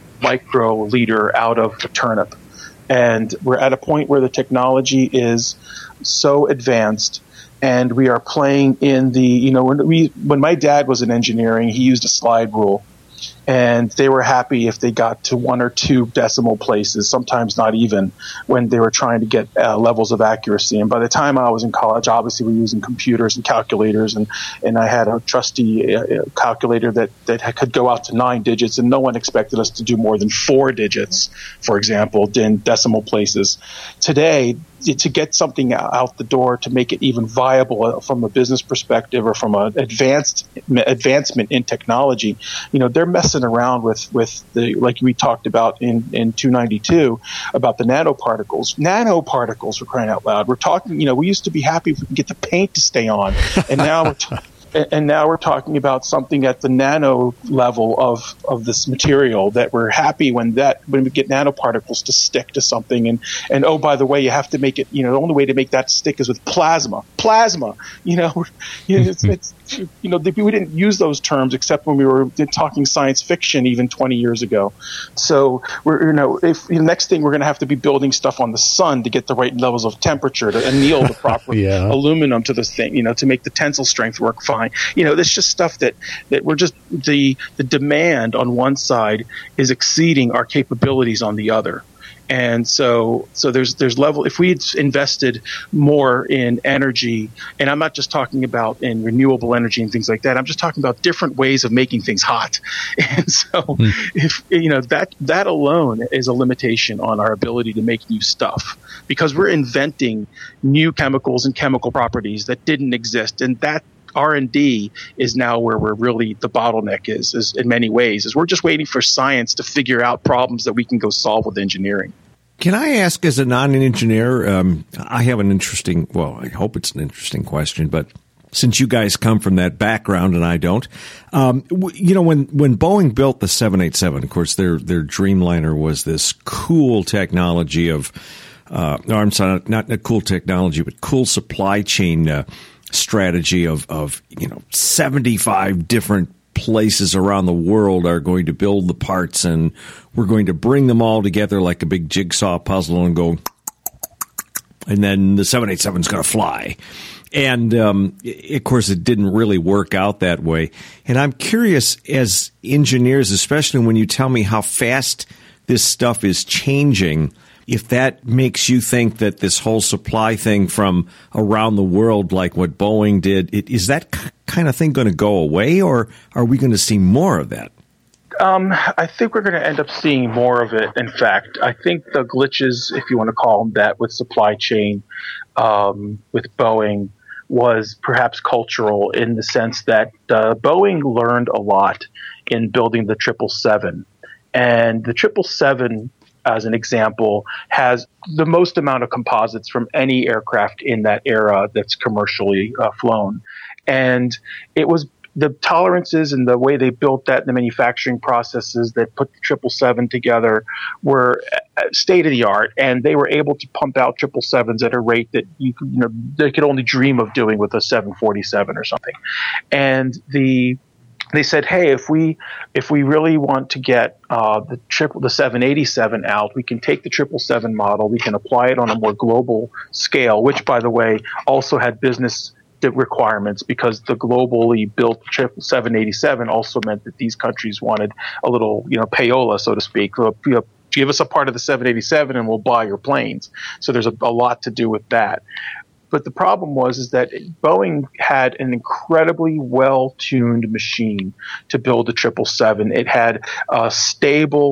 microliter out of the turnip. And we're at a point where the technology is so advanced, and we are playing in the, you know, when we, when my dad was in engineering, he used a slide rule. And they were happy if they got to one or two decimal places, sometimes not even, when they were trying to get uh, levels of accuracy. And by the time I was in college, obviously we were using computers and calculators, and, and I had a trusty uh, calculator that, that could go out to nine digits, and no one expected us to do more than four digits, for example, in decimal places. Today, to get something out the door to make it even viable from a business perspective or from an advanced advancement in technology, you know, they're messing around with, with the, like we talked about in, in two ninety-two about the nanoparticles. Nanoparticles, for crying out loud. We're talking, you know, we used to be happy if we could get the paint to stay on, and now we're talking. And now we're talking about something at the nano level of, of this material that we're happy when that when we get nanoparticles to stick to something. And, and oh, by the way, you have to make it, you know, the only way to make that stick is with plasma. Plasma, you know, you know, it's, it's, you know, we didn't use those terms except when we were talking science fiction even twenty years ago. So we're, you know, if the next thing we're going to have to be building stuff on the sun to get the right levels of temperature to anneal the proper yeah. aluminum to this thing, you know, to make the tensile strength work fine. You know, there's just stuff that, that we're just the the demand on one side is exceeding our capabilities on the other. And so so there's there's level if we'd invested more in energy, and I'm not just talking about in renewable energy and things like that, I'm just talking about different ways of making things hot. And so mm. if you know that that alone is a limitation on our ability to make new stuff, because we're inventing new chemicals and chemical properties that didn't exist, and that R and D is now where we're really the bottleneck is, is in many ways, is we're just waiting for science to figure out problems that we can go solve with engineering. Can I ask, as a non-engineer, um, I have an interesting, well, I hope it's an interesting question, but since you guys come from that background and I don't, um, w- you know, when, when Boeing built the seven eighty-seven, of course, their, their Dreamliner was this cool technology of, uh, no, I'm sorry, not, not cool technology, but cool supply chain uh strategy of, of, you know, seventy-five different places around the world are going to build the parts, and we're going to bring them all together like a big jigsaw puzzle and go, and then the seven eighty-seven is going to fly. And, um, of course, it didn't really work out that way. And I'm curious, as engineers, especially when you tell me how fast this stuff is changing, if that makes you think that this whole supply thing from around the world, like what Boeing did, it, is that k- kind of thing going to go away, or are we going to see more of that? Um, I think we're going to end up seeing more of it. In fact, I think the glitches, if you want to call them that, with supply chain, um, with Boeing, was perhaps cultural in the sense that uh, Boeing learned a lot in building the triple seven, and the triple seven, as an example, has the most amount of composites from any aircraft in that era that's commercially uh, flown. And it was the tolerances and the way they built that, and the manufacturing processes that put the triple seven together were state of the art, and they were able to pump out triple sevens at a rate that you could, you know, they could only dream of doing with a seven forty-seven or something. And the They said, hey, if we if we really want to get uh, the triple the seven eighty-seven out, we can take the triple seven model, we can apply it on a more global scale, which, by the way, also had business requirements, because the globally built triple seven eighty-seven also meant that these countries wanted a little, you know, payola, so to speak. You know, give us a part of the seven eighty-seven and we'll buy your planes. So there's a, a lot to do with that. But the problem was is that Boeing had an incredibly well-tuned machine to build a triple seven. It had a stable,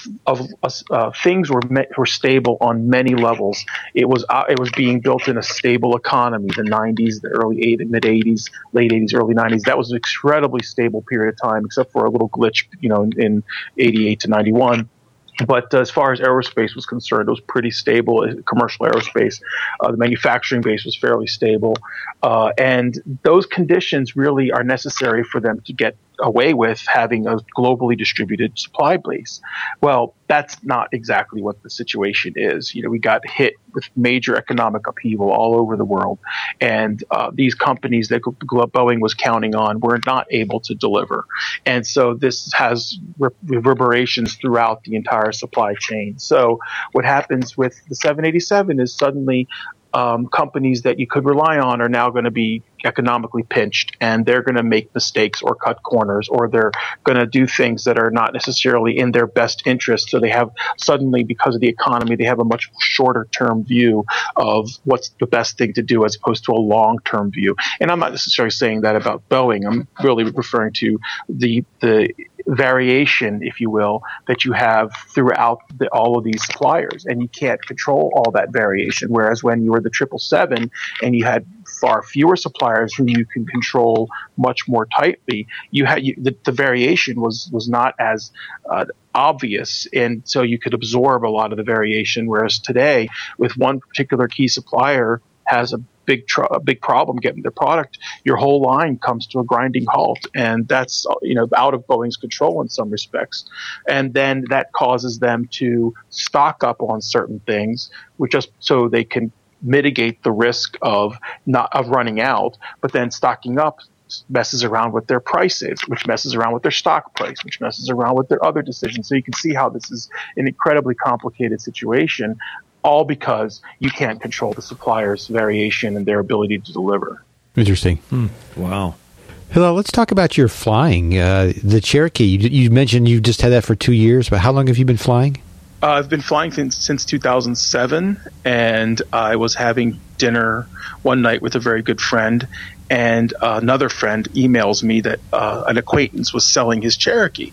of uh, things were were stable on many levels. It was uh, it was being built in a stable economy. The nineties, the early eighties, mid eighties, late eighties, early nineties. That was an incredibly stable period of time, except for a little glitch, you know, in, in eighty-eight to ninety-one. But as far as aerospace was concerned, it was pretty stable. Commercial aerospace, uh, the manufacturing base was fairly stable, uh, and those conditions really are necessary for them to get away with having a globally distributed supply base. Well, that's not exactly what the situation is. You know, we got hit with major economic upheaval all over the world, and uh, these companies that Boeing was counting on were not able to deliver. And so this has reverberations throughout the entire supply chain. So what happens with the seven eighty-seven is suddenly Um, companies that you could rely on are now going to be economically pinched, and they're going to make mistakes or cut corners, or they're going to do things that are not necessarily in their best interest. So they have suddenly, because of the economy, they have a much shorter term view of what's the best thing to do as opposed to a long term view. And I'm not necessarily saying that about Boeing. I'm really referring to the the variation, if you will, that you have throughout the, all of these suppliers, and you can't control all that variation. Whereas when you were the triple seven and you had far fewer suppliers who you can control much more tightly, you had you, the, the variation was was not as uh, obvious, and so you could absorb a lot of the variation. Whereas today, with one particular key supplier has a big tr- a big problem getting their product, your whole line comes to a grinding halt, and that's you know out of Boeing's control in some respects. And then that causes them to stock up on certain things, which just so they can mitigate the risk of not of running out. But then stocking up messes around with their prices, which messes around with their stock price, which messes around with their other decisions. So you can see how this is an incredibly complicated situation, all because you can't control the supplier's variation and their ability to deliver. Interesting. Hmm. Wow. Hello, let's talk about your flying. Uh, the Cherokee, you, you mentioned you just had that for two years, but how long have you been flying? Uh, I've been flying since, since two thousand seven, and I was having dinner one night with a very good friend, and uh, another friend emails me that uh, an acquaintance was selling his Cherokee.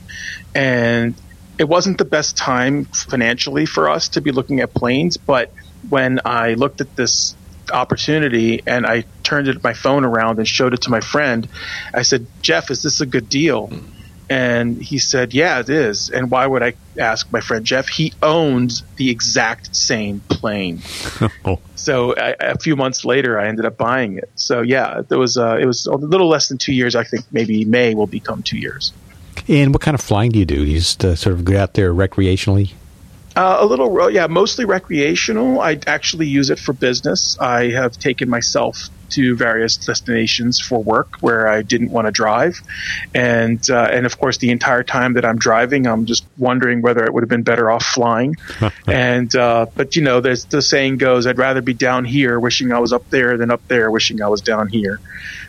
And it wasn't the best time financially for us to be looking at planes, but when I looked at this opportunity and I turned it, my phone around and showed it to my friend, I said, "Jeff, is this a good deal?" And he said, "Yeah, it is." And why would I ask my friend Jeff? He owns the exact same plane. Oh. So I, a few months later, I ended up buying it. So yeah, there was uh, it was a little less than two years. I think maybe May will become two years. And what kind of flying do you do? Do you just uh, sort of go out there recreationally? Uh, a little, yeah, mostly recreational. I actually use it for business. I have taken myself to various destinations for work where I didn't want to drive. And, uh, and of course, the entire time that I'm driving, I'm just wondering whether it would have been better off flying. and, uh, but you know, there's the saying goes, I'd rather be down here wishing I was up there than up there wishing I was down here.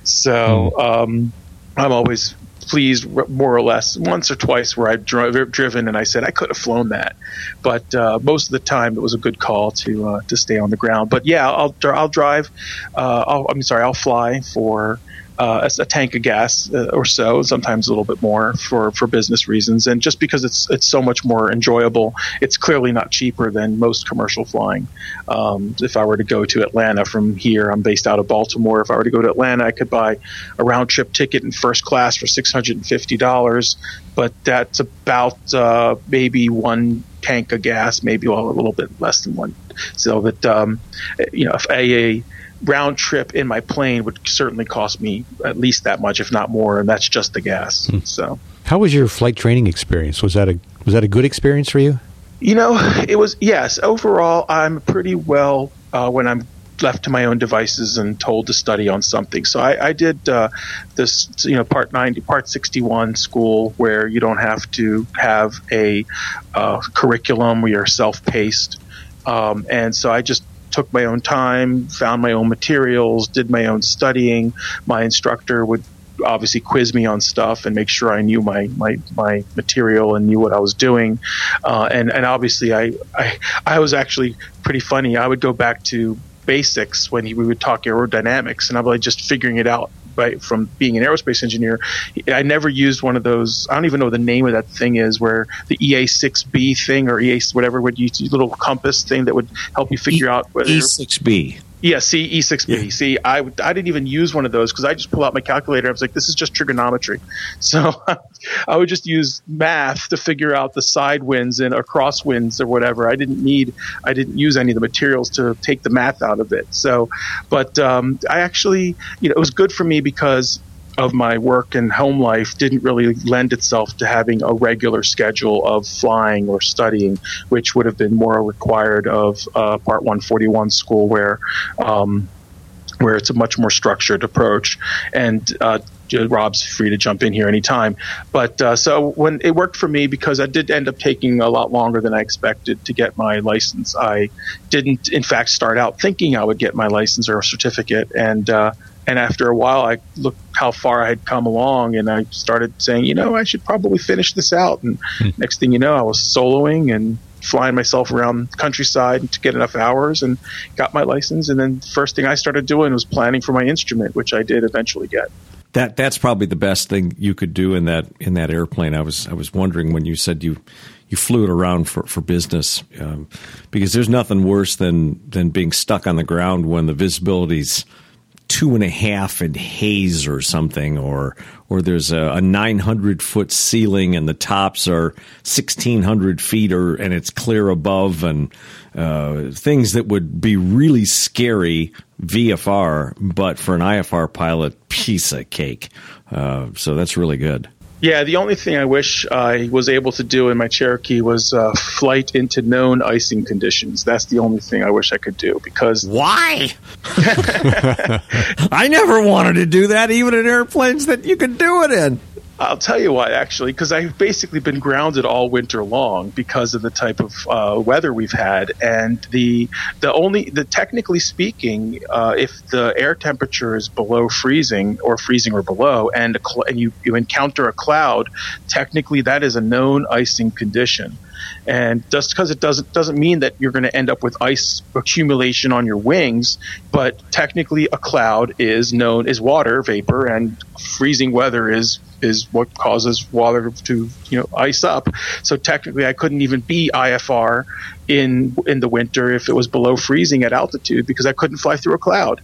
So, um, I'm always pleased, more or less, once or twice where I've dri- driven and I said I could have flown that, but uh, most of the time it was a good call to uh, to stay on the ground. But yeah, I'll I'll drive. Uh, I'll, I'm sorry, I'll fly for uh, a, a tank of gas uh, or so, sometimes a little bit more for, for business reasons, and just because it's it's so much more enjoyable. It's clearly not cheaper than most commercial flying. Um, if I were to go to Atlanta from here, I'm based out of Baltimore. If I were to go to Atlanta, I could buy a round trip ticket in first class for six hundred fifty dollars, but that's about uh, maybe one tank of gas, maybe well, a little bit less than one. So that um, you know, if a, a round trip in my plane would certainly cost me at least that much, if not more, and that's just the gas. Hmm. So, how was your flight training experience? Was that a was that a good experience for you? You know, it was. Yes, overall, I'm pretty well uh, when I'm left to my own devices and told to study on something. So I, I did uh, this, you know, Part ninety, Part sixty-one school where you don't have to have a uh, curriculum where you're self-paced, um, and so I just took my own time, found my own materials, did my own studying. My instructor would obviously quiz me on stuff and make sure I knew my, my, my material and knew what I was doing. Uh, and, and obviously I, I, I was actually pretty funny. I would go back to basics when he, we would talk aerodynamics, and I'm like just figuring it out by, from being an aerospace engineer, I never used one of those. I don't even know what the name of that thing is, where the E A six B thing or E A whatever would use a little compass thing that would help you figure e- out whether E six B. Yeah, see, E six B. Yeah. See, I, I didn't even use one of those because I just pull out my calculator. I was like, this is just trigonometry. So I would just use math to figure out the side winds and or crosswinds or whatever. I didn't need, I didn't use any of the materials to take the math out of it. So, but um, I actually, you know, it was good for me because of my work and home life didn't really lend itself to having a regular schedule of flying or studying, which would have been more required of uh, Part one forty-one school, where um, where it's a much more structured approach. And uh, Rob's free to jump in here anytime. But uh, so when it worked for me, because I did end up taking a lot longer than I expected to get my license. I didn't, in fact, start out thinking I would get my license or a certificate, and uh, And after a while, I looked how far I had come along, and I started saying, you know, I should probably finish this out. And mm. next thing you know, I was soloing and flying myself around the countryside to get enough hours and got my license. And then the first thing I started doing was planning for my instrument, which I did eventually get. That that's probably the best thing you could do in that in that airplane. I was I was wondering when you said you you flew it around for for business, um, because there's nothing worse than than being stuck on the ground when the visibility's two and a half in haze or something, or or there's a, a nine hundred foot ceiling and the tops are sixteen hundred feet, or and it's clear above, and uh, things that would be really scary V F R, but for an I F R pilot, piece of cake. Uh, so that's really good. Yeah, the only thing I wish I was able to do in my Cherokee was uh, flight into known icing conditions. That's the only thing I wish I could do, because... Why? I never wanted to do that, even in airplanes that you could do it in. I'll tell you why, actually, because I've basically been grounded all winter long because of the type of uh, weather we've had, and the the only the technically speaking, uh, if the air temperature is below freezing or freezing or below, and a cl- and you, you encounter a cloud, technically that is a known icing condition. And just because it doesn't doesn't mean that you're going to end up with ice accumulation on your wings, but technically a cloud is known as water vapor, and freezing weather is is what causes water to, you know, ice up. So technically I couldn't even be I F R in in the winter if it was below freezing at altitude, because I couldn't fly through a cloud.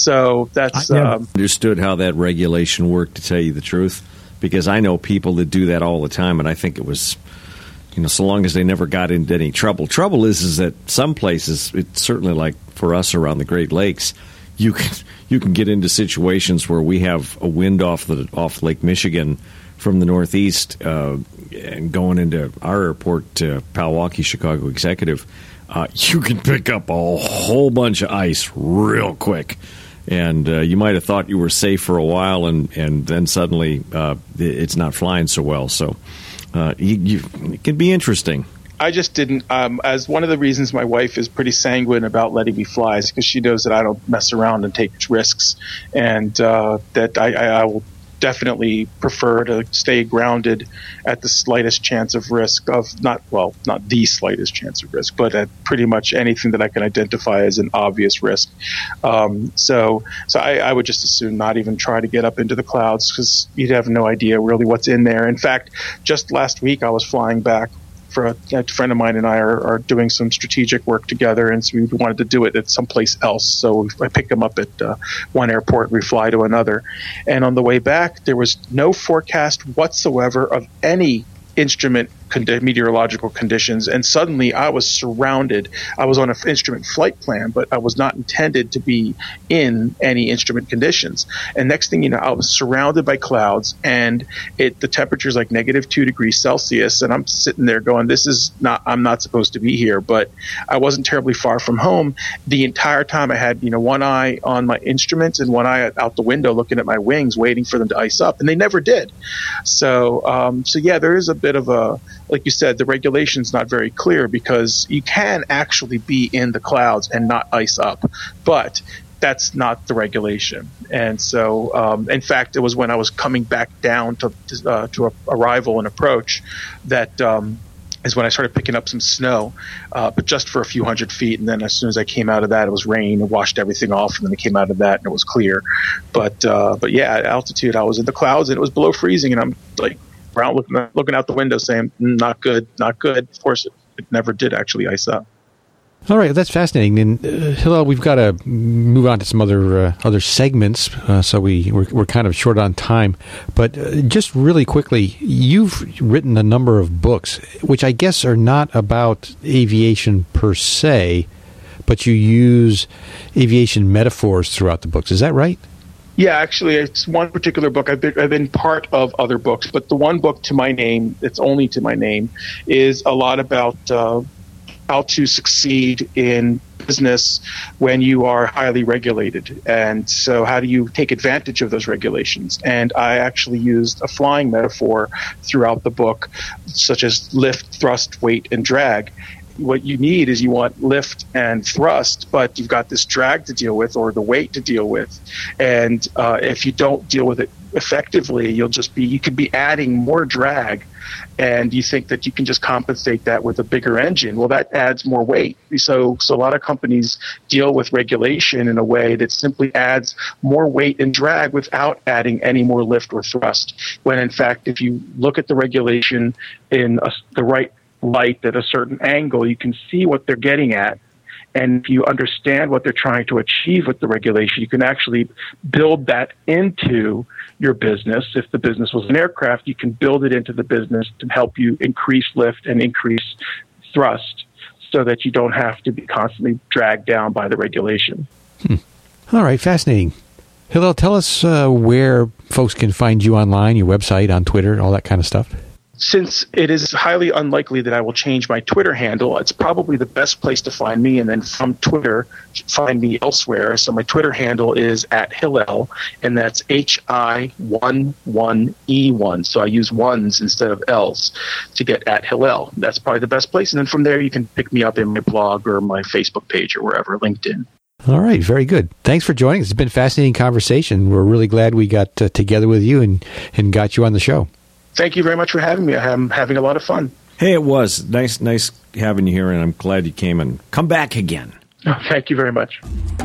So that's I never um, understood how that regulation worked, to tell you the truth, because I know people that do that all the time, and I think it was, you know, so long as they never got into any trouble. Trouble is, is that some places, it's certainly like for us around the Great Lakes, you can you can get into situations where we have a wind off the off Lake Michigan from the northeast, uh, and going into our airport to Palwaukee, Chicago Executive, uh, you can pick up a whole bunch of ice real quick. And uh, you might have thought you were safe for a while, and, and then suddenly uh, it's not flying so well. So uh, you, you, it can be interesting. I just didn't, um, as one of the reasons my wife is pretty sanguine about letting me fly is because she knows that I don't mess around and take risks, and uh, that I, I, I will definitely prefer to stay grounded at the slightest chance of risk of not, well, not the slightest chance of risk, but at pretty much anything that I can identify as an obvious risk. Um, so, so I, I would just as soon not even try to get up into the clouds, because you'd have no idea really what's in there. In fact, just last week I was flying back for a, a friend of mine and I are, are doing some strategic work together, and so we wanted to do it at someplace else. So I picked him up at uh, one airport, we fly to another. And on the way back, there was no forecast whatsoever of any instrument con- meteorological conditions, and suddenly I was surrounded. I was on an instrument flight plan, but I was not intended to be in any instrument conditions. And next thing you know, I was surrounded by clouds, and it the temperature is like negative two degrees Celsius, and I'm sitting there going, this is not, I'm not supposed to be here. But I wasn't terribly far from home. The entire time I had, you know, one eye on my instruments and one eye out the window looking at my wings, waiting for them to ice up, and they never did. So, um, so yeah, there is a bit of a, like you said, the regulation's not very clear, because you can actually be in the clouds and not ice up, but that's not the regulation. And so, um, in fact, it was when I was coming back down to uh, to a arrival and approach that um, is when I started picking up some snow, uh, but just for a few hundred feet. And then as soon as I came out of that, it was rain. It washed everything off, and then I came out of that, and it was clear. But uh, but yeah, at altitude, I was in the clouds, and it was below freezing, and I'm like around looking, looking out the window saying, not good, not good. Of course, it, it never did actually ice up. All right, that's fascinating. And uh, Hillel, we've got to move on to some other uh, other segments, uh, so we we're, we're kind of short on time. But uh, just really quickly, you've written a number of books, which I guess are not about aviation per se, but you use aviation metaphors throughout the books. Is that right? Yeah, actually, it's one particular book. I've been, I've been part of other books, but the one book to my name, it's only to my name, is a lot about uh, how to succeed in business when you are highly regulated. And so how do you take advantage of those regulations? And I actually used a flying metaphor throughout the book, such as lift, thrust, weight, and drag. What you need is you want lift and thrust, but you've got this drag to deal with or the weight to deal with. And uh, if you don't deal with it effectively, you'll just be, you could be adding more drag, and you think that you can just compensate that with a bigger engine. Well, that adds more weight. So, so a lot of companies deal with regulation in a way that simply adds more weight and drag without adding any more lift or thrust. When in fact, if you look at the regulation in a, the right light at a certain angle, you can see what they're getting at. And if you understand what they're trying to achieve with the regulation, you can actually build that into your business. If the business was an aircraft, you can build it into the business to help you increase lift and increase thrust so that you don't have to be constantly dragged down by the regulation. Hmm. All right, fascinating. Hillel, tell us uh, where folks can find you online, your website, on Twitter, all that kind of stuff. Since it is highly unlikely that I will change my Twitter handle, it's probably the best place to find me. And then from Twitter, find me elsewhere. So my Twitter handle is at Hillel, and that's H I one one E one. So I use ones instead of L's to get at Hillel. That's probably the best place. And then from there, you can pick me up in my blog or my Facebook page or wherever, LinkedIn. All right, very good. Thanks for joining us. It's been a fascinating conversation. We're really glad we got uh, together with you and, and got you on the show. Thank you very much for having me. I'm having a lot of fun. Hey, it was nice, nice having you here, and I'm glad you came and come back again. Oh, thank you very much.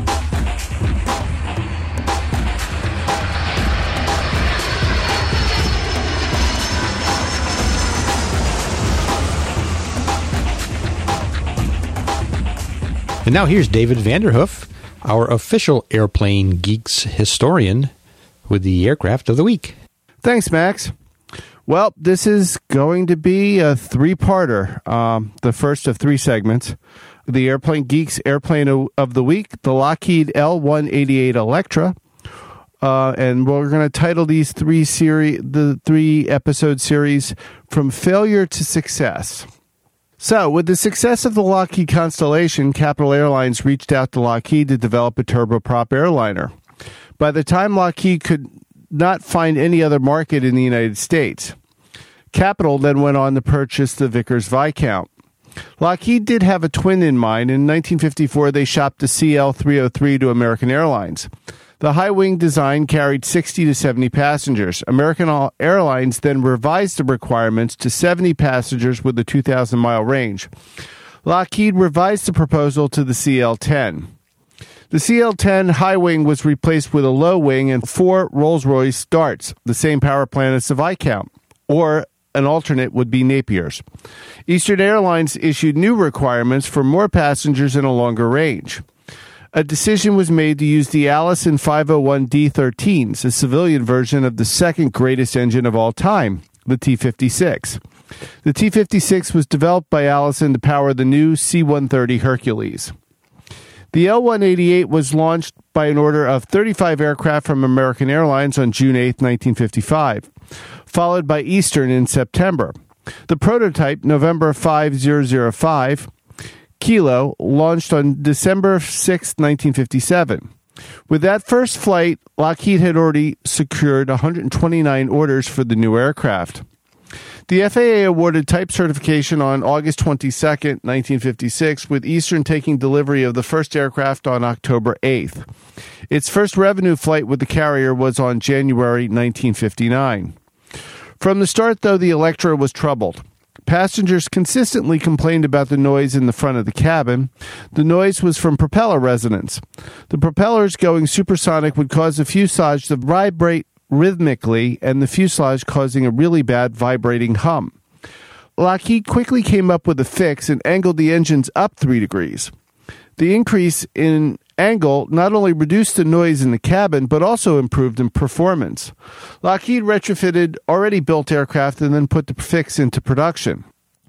And now here's David Vanderhoof, our official Airplane Geeks historian, with the aircraft of the week. Thanks, Max. Well, this is going to be a three-parter, um, the first of three segments. The Airplane Geeks Airplane of the Week, the Lockheed L one eighty-eight Electra. Uh, and we're going to title these three series, the three-episode series, From Failure to Success. So, with the success of the Lockheed Constellation, Capital Airlines reached out to Lockheed to develop a turboprop airliner. By the time Lockheed could not find any other market in the United States, Capital then went on to purchase the Vickers Viscount. Lockheed did have a twin in mind. In nineteen fifty-four, they shopped the C L three oh three to American Airlines. The high-wing design carried sixty to seventy passengers. American Airlines then revised the requirements to seventy passengers with a two thousand mile range. Lockheed revised the proposal to the C L ten. The C L ten high wing was replaced with a low wing and four Rolls-Royce Darts, the same power plant as the Viscount, or an alternate would be Napier's. Eastern Airlines issued new requirements for more passengers and a longer range. A decision was made to use the Allison five oh one D thirteens, a civilian version of the second greatest engine of all time, the T fifty-six. The T fifty-six was developed by Allison to power the new C one thirty Hercules. The L one eighty-eight was launched by an order of thirty-five aircraft from American Airlines on June eighth, nineteen fifty-five, followed by Eastern in September. The prototype, November five thousand five, Kilo, launched on December sixth, nineteen fifty-seven. With that first flight, Lockheed had already secured one hundred twenty-nine orders for the new aircraft. The F A A awarded type certification on August twenty-second, nineteen fifty-six, with Eastern taking delivery of the first aircraft on October eighth. Its first revenue flight with the carrier was on January nineteen fifty-nine. From the start, though, the Electra was troubled. Passengers consistently complained about the noise in the front of the cabin. The noise was from propeller resonance. The propellers going supersonic would cause the fuselage to vibrate rhythmically, and the fuselage causing a really bad vibrating hum. Lockheed quickly came up with a fix and angled the engines up three degrees. The increase in angle not only reduced the noise in the cabin, but also improved in performance. Lockheed retrofitted already built aircraft and then put the fix into production.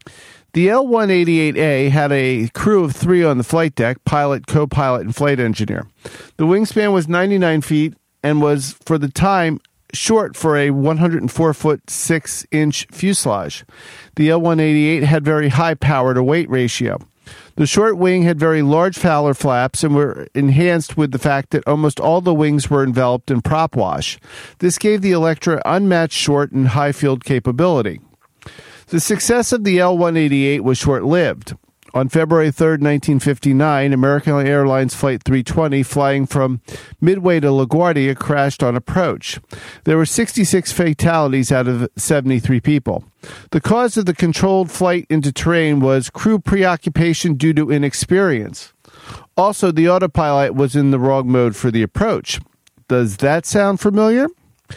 The L one eighty-eight A had a crew of three on the flight deck, pilot, co-pilot, and flight engineer. The wingspan was ninety-nine feet and was, for the time, short for a one hundred four foot six inch fuselage. The L one eighty-eight had very high power to weight ratio. The short wing had very large Fowler flaps and were enhanced with the fact that almost all the wings were enveloped in prop wash. This gave the Electra unmatched short and high field capability. The success of the L one eighty-eight was short-lived. On February third, nineteen fifty-nine, American Airlines Flight three twenty, flying from Midway to LaGuardia, crashed on approach. There were sixty-six fatalities out of seventy-three people. The cause of the controlled flight into terrain was crew preoccupation due to inexperience. Also, the autopilot was in the wrong mode for the approach. Does that sound familiar?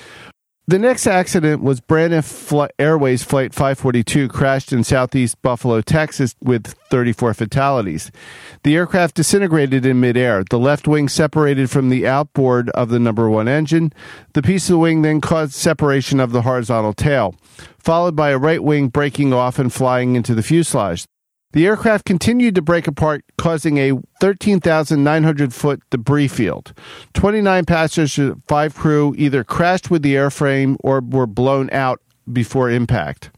The next accident was Braniff Fl- Airways Flight five forty-two crashed in southeast Buffalo, Texas, with thirty-four fatalities. The aircraft disintegrated in midair. The left wing separated from the outboard of the number one engine. The piece of the wing then caused separation of the horizontal tail, followed by a right wing breaking off and flying into the fuselage. The aircraft continued to break apart, causing a thirteen thousand nine hundred foot debris field. twenty-nine passengers, five crew either crashed with the airframe or were blown out before impact.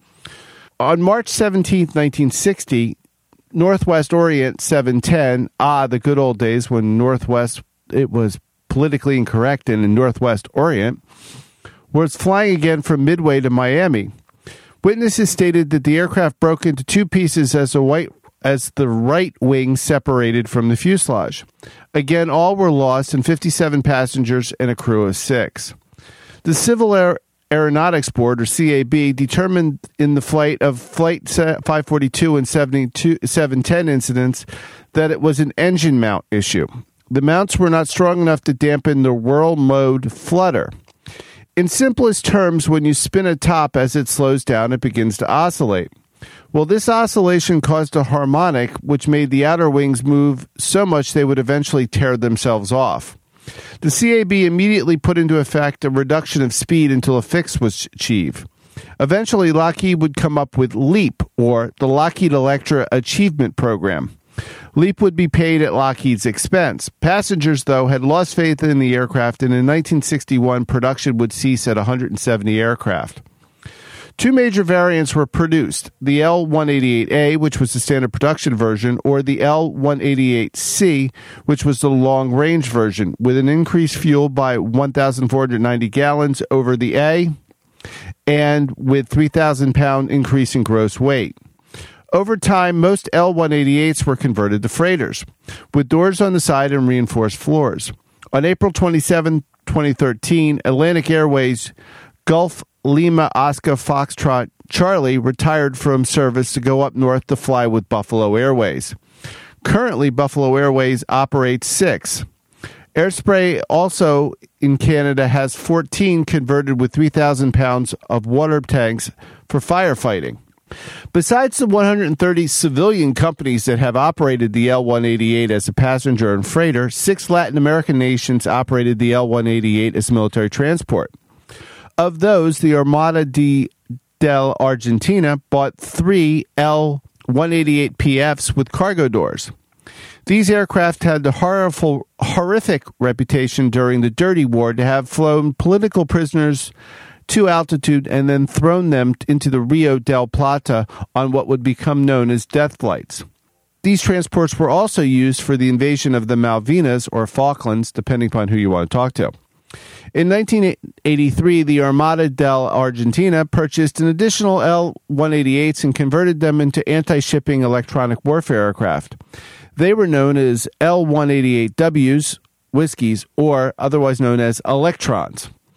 On March seventeenth, nineteen sixty, Northwest Orient seven ten, ah, the good old days when Northwest, it was politically incorrect and in Northwest Orient, was flying again from Midway to Miami. Witnesses stated that the aircraft broke into two pieces as, a white, as the right wing separated from the fuselage. Again, all were lost, and fifty-seven passengers and a crew of six. The Civil Air Aeronautics Board, or C A B, determined in the flight of Flight five forty-two and seven ten incidents that it was an engine mount issue. The mounts were not strong enough to dampen the whirl mode flutter. In simplest terms, when you spin a top as it slows down, it begins to oscillate. Well, this oscillation caused a harmonic, which made the outer wings move so much they would eventually tear themselves off. The C A B immediately put into effect a reduction of speed until a fix was achieved. Eventually, Lockheed would come up with LEAP, or the Lockheed Electra Achievement Program. LEAP would be paid at Lockheed's expense. Passengers, though, had lost faith in the aircraft, and in nineteen sixty-one, production would cease at one hundred seventy aircraft. Two major variants were produced, the L one eighty-eight A, which was the standard production version, or the L one eighty-eight C, which was the long-range version, with an increased fuel by one thousand four hundred ninety gallons over the A, and with three thousand pound increase in gross weight. Over time, most L one eighty-eights were converted to freighters, with doors on the side and reinforced floors. On April twenty-seventh, twenty thirteen, Atlantic Airways Gulf Lima Oscar Foxtrot Charlie retired from service to go up north to fly with Buffalo Airways. Currently, Buffalo Airways operates six. Airspray also in Canada has fourteen converted with three thousand pounds of water tanks for firefighting. Besides the one hundred thirty civilian companies that have operated the L one eighty-eight as a passenger and freighter, six Latin American nations operated the L one eighty-eight as military transport. Of those, the Armada de del Argentina bought three L one eighty-eight P Fs with cargo doors. These aircraft had the horrible, horrific reputation during the Dirty War to have flown political prisoners to altitude and then thrown them into the Rio del Plata on what would become known as death flights. These transports were also used for the invasion of the Malvinas or Falklands, depending upon who you want to talk to. In nineteen eighty-three, the Armada del Argentina purchased an additional L one eighty-eights and converted them into anti-shipping electronic warfare aircraft. They were known as L one eighty-eight Ws, Whiskies, or otherwise known as Electrons.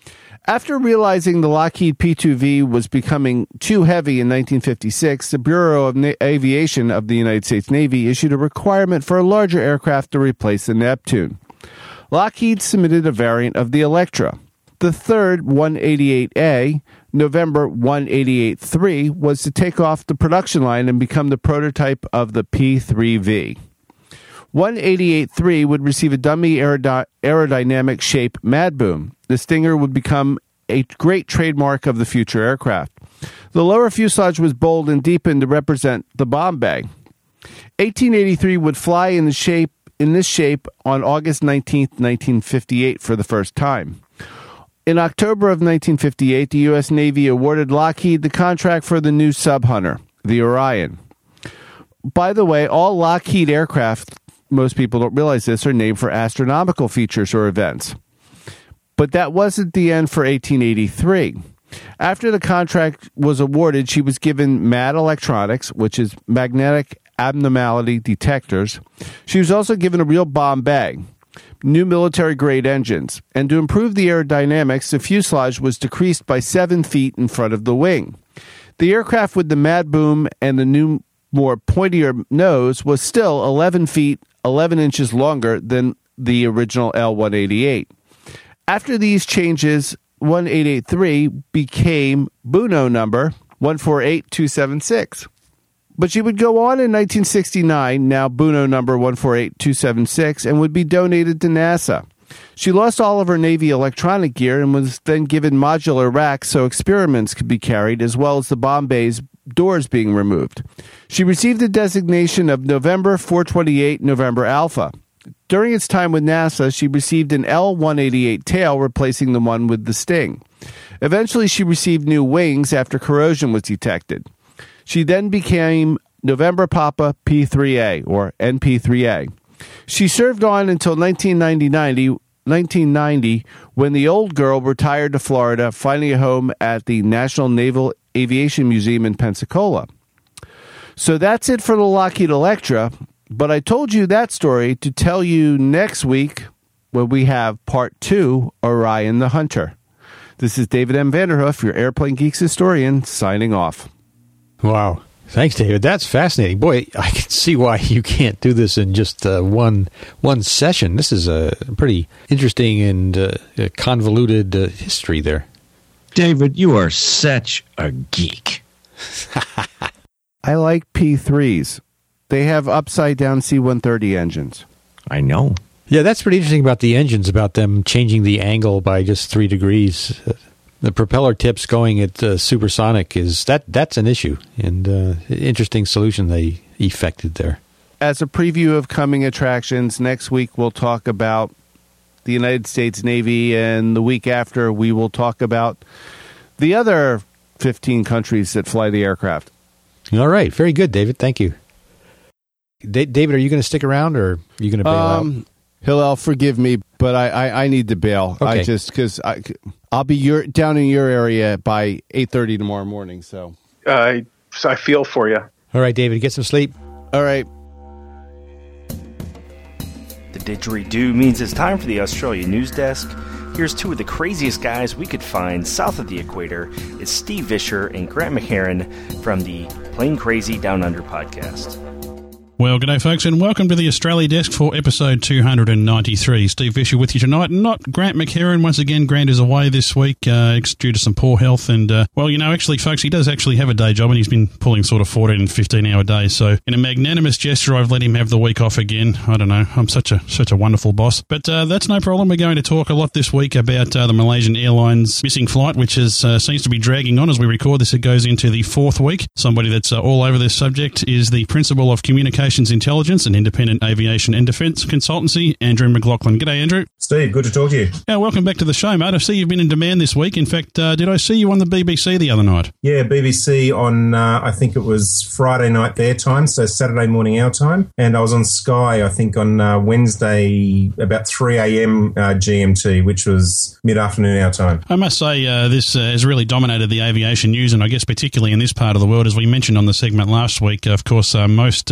After realizing the Lockheed P two V was becoming too heavy in nineteen fifty-six, the Bureau of Na- Aviation of the United States Navy issued a requirement for a larger aircraft to replace the Neptune. Lockheed submitted a variant of the Electra. The third one eighty-eight A, November one eighty-eight dash three, was to take off the production line and become the prototype of the P three V. one eighty-eight dash three would receive a dummy aerody- aerodynamic shape Mad Boom. The Stinger would become a great trademark of the future aircraft. The lower fuselage was bold and deepened to represent the bomb bay. eighteen eighty-three would fly in the shape in this shape on August nineteenth, nineteen fifty-eight for the first time. In October of nineteen fifty-eight, the U S Navy awarded Lockheed the contract for the new sub-hunter, the Orion. By the way, all Lockheed aircraft, most people don't realize this, are named for astronomical features or events. But that wasn't the end for eighteen eighty-three. After the contract was awarded, she was given M A D electronics, which is magnetic abnormality detectors. She was also given a real bomb bag, new military-grade engines, and to improve the aerodynamics, the fuselage was decreased by seven feet in front of the wing. The aircraft with the Mad Boom and the new, more pointier nose was still eleven feet, eleven inches longer than the original L one eighty-eight. After these changes, one eighty-eight dash three became Buno number one four eight two seven six. But she would go on in nineteen sixty-nine, now Buno number one four eight two seven six, and would be donated to NASA. She lost all of her Navy electronic gear and was then given modular racks so experiments could be carried, as well as the bomb bay's doors being removed. She received the designation of November four twenty-eight November Alpha. During its time with NASA, she received an L one eighty-eight tail, replacing the one with the Sting. Eventually, she received new wings after corrosion was detected. She then became November Papa P three A, or N P three A. She served on until nineteen ninety, when the old girl retired to Florida, finding a home at the National Naval Aviation Museum in Pensacola. So that's it for the Lockheed Electra, but I told you that story to tell you next week when we have part two, Orion the Hunter. This is David M. Vanderhoof, your Airplane Geeks historian, signing off. Wow. Thanks, David. That's fascinating. Boy, I can see why you can't do this in just uh, one one session. This is a pretty interesting and uh, convoluted uh, history there. David, you are such a geek. I like P threes. They have upside-down C one thirty engines. I know. Yeah, that's pretty interesting about the engines, about them changing the angle by just three degrees. Uh, the propeller tips going at uh, supersonic, is that that's an issue, and uh, interesting solution they effected there. As a preview of coming attractions, next week we'll talk about the United States Navy, and the week after we will talk about the other fifteen countries that fly the aircraft. All right. Very good, David. Thank you. Da- David, are you going to stick around, or are you going to bail um, out? Hillel, forgive me, but I, I, I need to bail. Okay. I just because I'll be your, down in your area by eight thirty tomorrow morning. So Uh, so I feel for you. All right, David, get some sleep. all right. The didgeridoo means it's time for the Australia News Desk. Here's two of the craziest guys we could find south of the equator. It's Steve Visscher and Grant McHerron from the Plane Crazy Down Under podcast. Well, g'day folks, and welcome to the Australia Desk for episode two ninety-three. Steve Visscher with you tonight, not Grant McHerron. Once again, Grant is away this week uh, due to some poor health, and, uh, well, you know, actually, folks, he does actually have a day job, and he's been pulling sort of fourteen and fifteen-hour days, so in a magnanimous gesture, I've let him have the week off again. I don't know, I'm such a such a wonderful boss. But uh, that's no problem. We're going to talk a lot this week about uh, the Malaysian Airlines missing flight, which is, uh, seems to be dragging on as we record this. It goes into the fourth week. Somebody that's uh, all over this subject is the Principal of Communications Intelligence and Independent Aviation and Defence Consultancy, Andrew McLaughlin. G'day, Andrew. Steve, good to talk to you. Yeah, welcome back to the show, mate. I see you've been in demand this week. In fact, uh, did I see you on the B B C the other night? Yeah, B B C on, uh, I think it was Friday night their time, so Saturday morning our time. And I was on Sky, I think, on uh, Wednesday about three a.m. Uh, G M T, which was mid-afternoon our time. I must say uh, this uh, has really dominated the aviation news, and I guess particularly in this part of the world. As we mentioned on the segment last week, of course, uh, most of the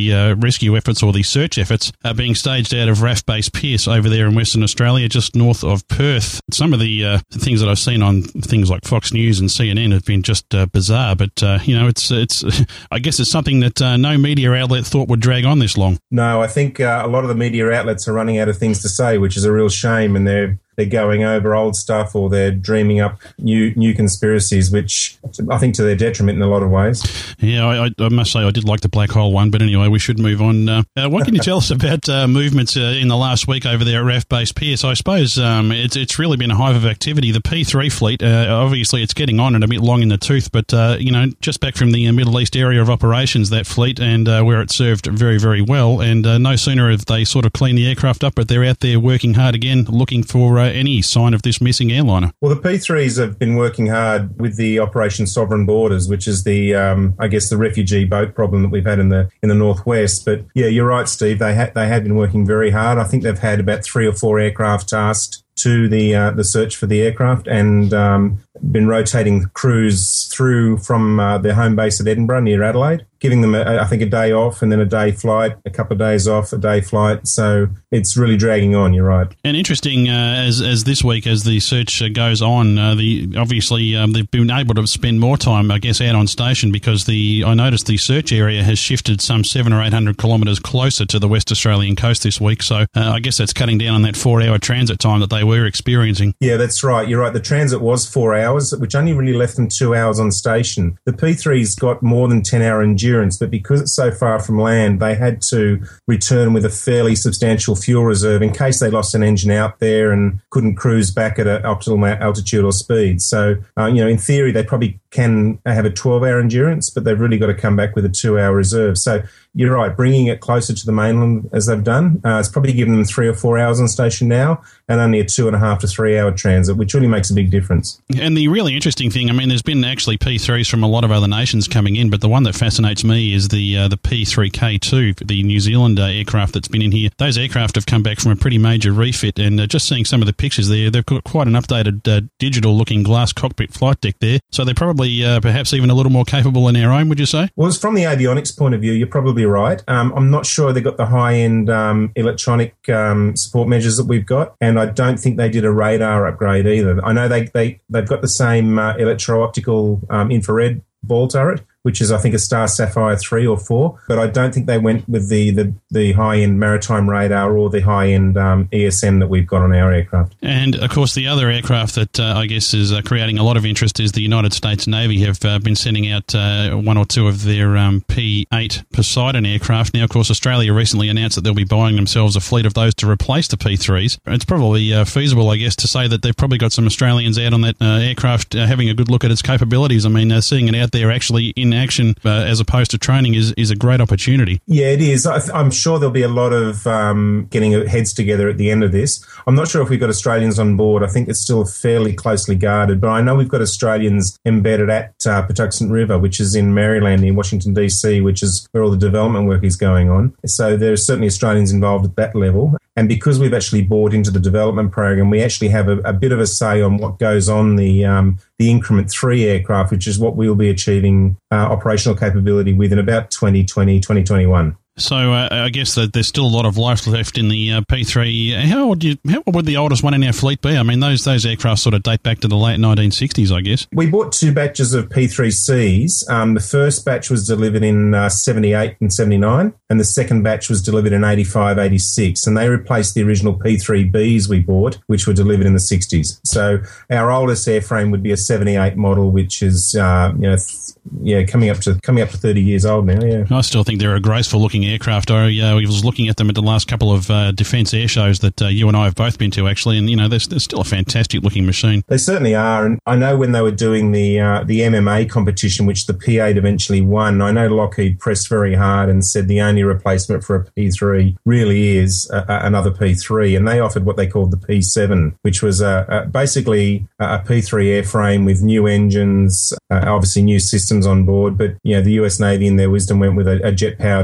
the uh, rescue efforts or the search efforts are being staged out of R A F Base Pearce over there in Western Australia, just north of Perth. Some of the uh, things that I've seen on things like Fox News and C N N have been just uh, bizarre, but uh, you know, it's it's. I guess it's something that uh, no media outlet thought would drag on this long. No, I think uh, a lot of the media outlets are running out of things to say, which is a real shame, and they're they're going over old stuff or they're dreaming up new new conspiracies, which I think to their detriment in a lot of ways. Yeah, I, I must say I did like the black hole one, but anyway, we should move on. Uh, uh, what can you tell us about uh, movements uh, in the last week over there at R A F Base Pearce? I suppose um, it's it's really been a hive of activity. The P three fleet, uh, obviously it's getting on and a bit long in the tooth, but uh, you know, just back from the Middle East area of operations, that fleet, and uh, where it served very, very well, and uh, no sooner have they sort of cleaned the aircraft up, but they're out there working hard again, looking for uh, any sign of this missing airliner. Well, the P threes have been working hard with the Operation Sovereign Borders, which is the, um, I guess, the refugee boat problem that we've had in the in the northwest. But yeah, you're right, Steve. They ha- they have been working very hard. I think they've had about three or four aircraft tasked to the uh, the search for the aircraft, and um, been rotating crews through from uh, their home base at Edinburgh near Adelaide, giving them, a, I think, a day off and then a day flight, a couple of days off, a day flight. So it's really dragging on, you're right. And interesting, uh, as as this week, as the search uh, goes on, uh, the obviously um, they've been able to spend more time, I guess, out on station, because the I noticed the search area has shifted some seven or eight hundred kilometres closer to the West Australian coast this week. So uh, I guess that's cutting down on that four-hour transit time that they were experiencing. Yeah, that's right. You're right. The transit was four hours, which only really left them two hours on station. The P three's got more than ten-hour endurance, but because it's so far from land, they had to return with a fairly substantial fuel reserve in case they lost an engine out there and couldn't cruise back at an optimal altitude or speed. So, uh, you know, in theory, they probably can have a twelve-hour endurance, but they've really got to come back with a two-hour reserve. So you're right, bringing it closer to the mainland as they've done, uh, it's probably given them three or four hours on station now, and only a two and a half to three hour transit, which really makes a big difference. And the really interesting thing, I mean, there's been actually P threes from a lot of other nations coming in, but the one that fascinates me is the uh, the P three K two, the New Zealand uh, aircraft that's been in here. Those aircraft have come back from a pretty major refit, and uh, just seeing some of the pictures there, they've got quite an updated uh, digital-looking glass cockpit flight deck there, so they're probably uh, perhaps even a little more capable in our own, would you say? Well, it's from the avionics point of view, you're probably right. Um, I'm not sure they've got the high-end um, electronic um, support measures that we've got, and I don't think they did a radar upgrade either. I know they, they, they've got the same uh, electro-optical um, infrared ball turret, which is, I think, a Star Sapphire three or four, but I don't think they went with the, the, the high-end maritime radar or the high-end um, E S M that we've got on our aircraft. And, of course, the other aircraft that uh, I guess is uh, creating a lot of interest is the United States Navy have uh, been sending out uh, one or two of their um, P eight Poseidon aircraft. Now, of course, Australia recently announced that they'll be buying themselves a fleet of those to replace the P threes. It's probably uh, feasible, I guess, to say that they've probably got some Australians out on that uh, aircraft uh, having a good look at its capabilities. I mean, uh, seeing it out there actually in action uh, as opposed to training is, is a great opportunity. Yeah, it is. I th- I'm sure there'll be a lot of um, getting heads together at the end of this. I'm not sure if we've got Australians on board. I think it's still fairly closely guarded, but I know we've got Australians embedded at uh, Patuxent River, which is in Maryland, near Washington, D C, which is where all the development work is going on. So there's certainly Australians involved at that level. And because we've actually bought into the development program, we actually have a, a bit of a say on what goes on the um, the Increment three aircraft, which is what we'll be achieving uh, operational capability with in about twenty twenty, twenty twenty-one. So uh, I guess that there's still a lot of life left in the uh, P three. How would you? How would the oldest one in our fleet be? I mean, those those aircraft sort of date back to the late nineteen sixties, I guess. We bought two batches of P three Cs. Um, the first batch was delivered in uh, seventy-eight and seventy-nine, and the second batch was delivered in eighty-five, eighty-six, and they replaced the original P three Bs we bought, which were delivered in the sixties. So our oldest airframe would be a seventy-eight model, which is uh, you know. Th- Yeah, coming up to coming up to thirty years old now. Yeah, I still think they're a graceful looking aircraft. I uh, was looking at them at the last couple of uh, defence air shows that uh, you and I have both been to, actually, and you know they're, they're still a fantastic looking machine. They certainly are, and I know when they were doing the uh, the M M A competition, which the P eight eventually won, I know Lockheed pressed very hard and said the only replacement for a P three really is a, a, another P three, and they offered what they called the P seven, which was a, a, basically a P three airframe with new engines, uh, obviously new systems on board, but you know the U S Navy in their wisdom went with a, a jet-powered aircraft.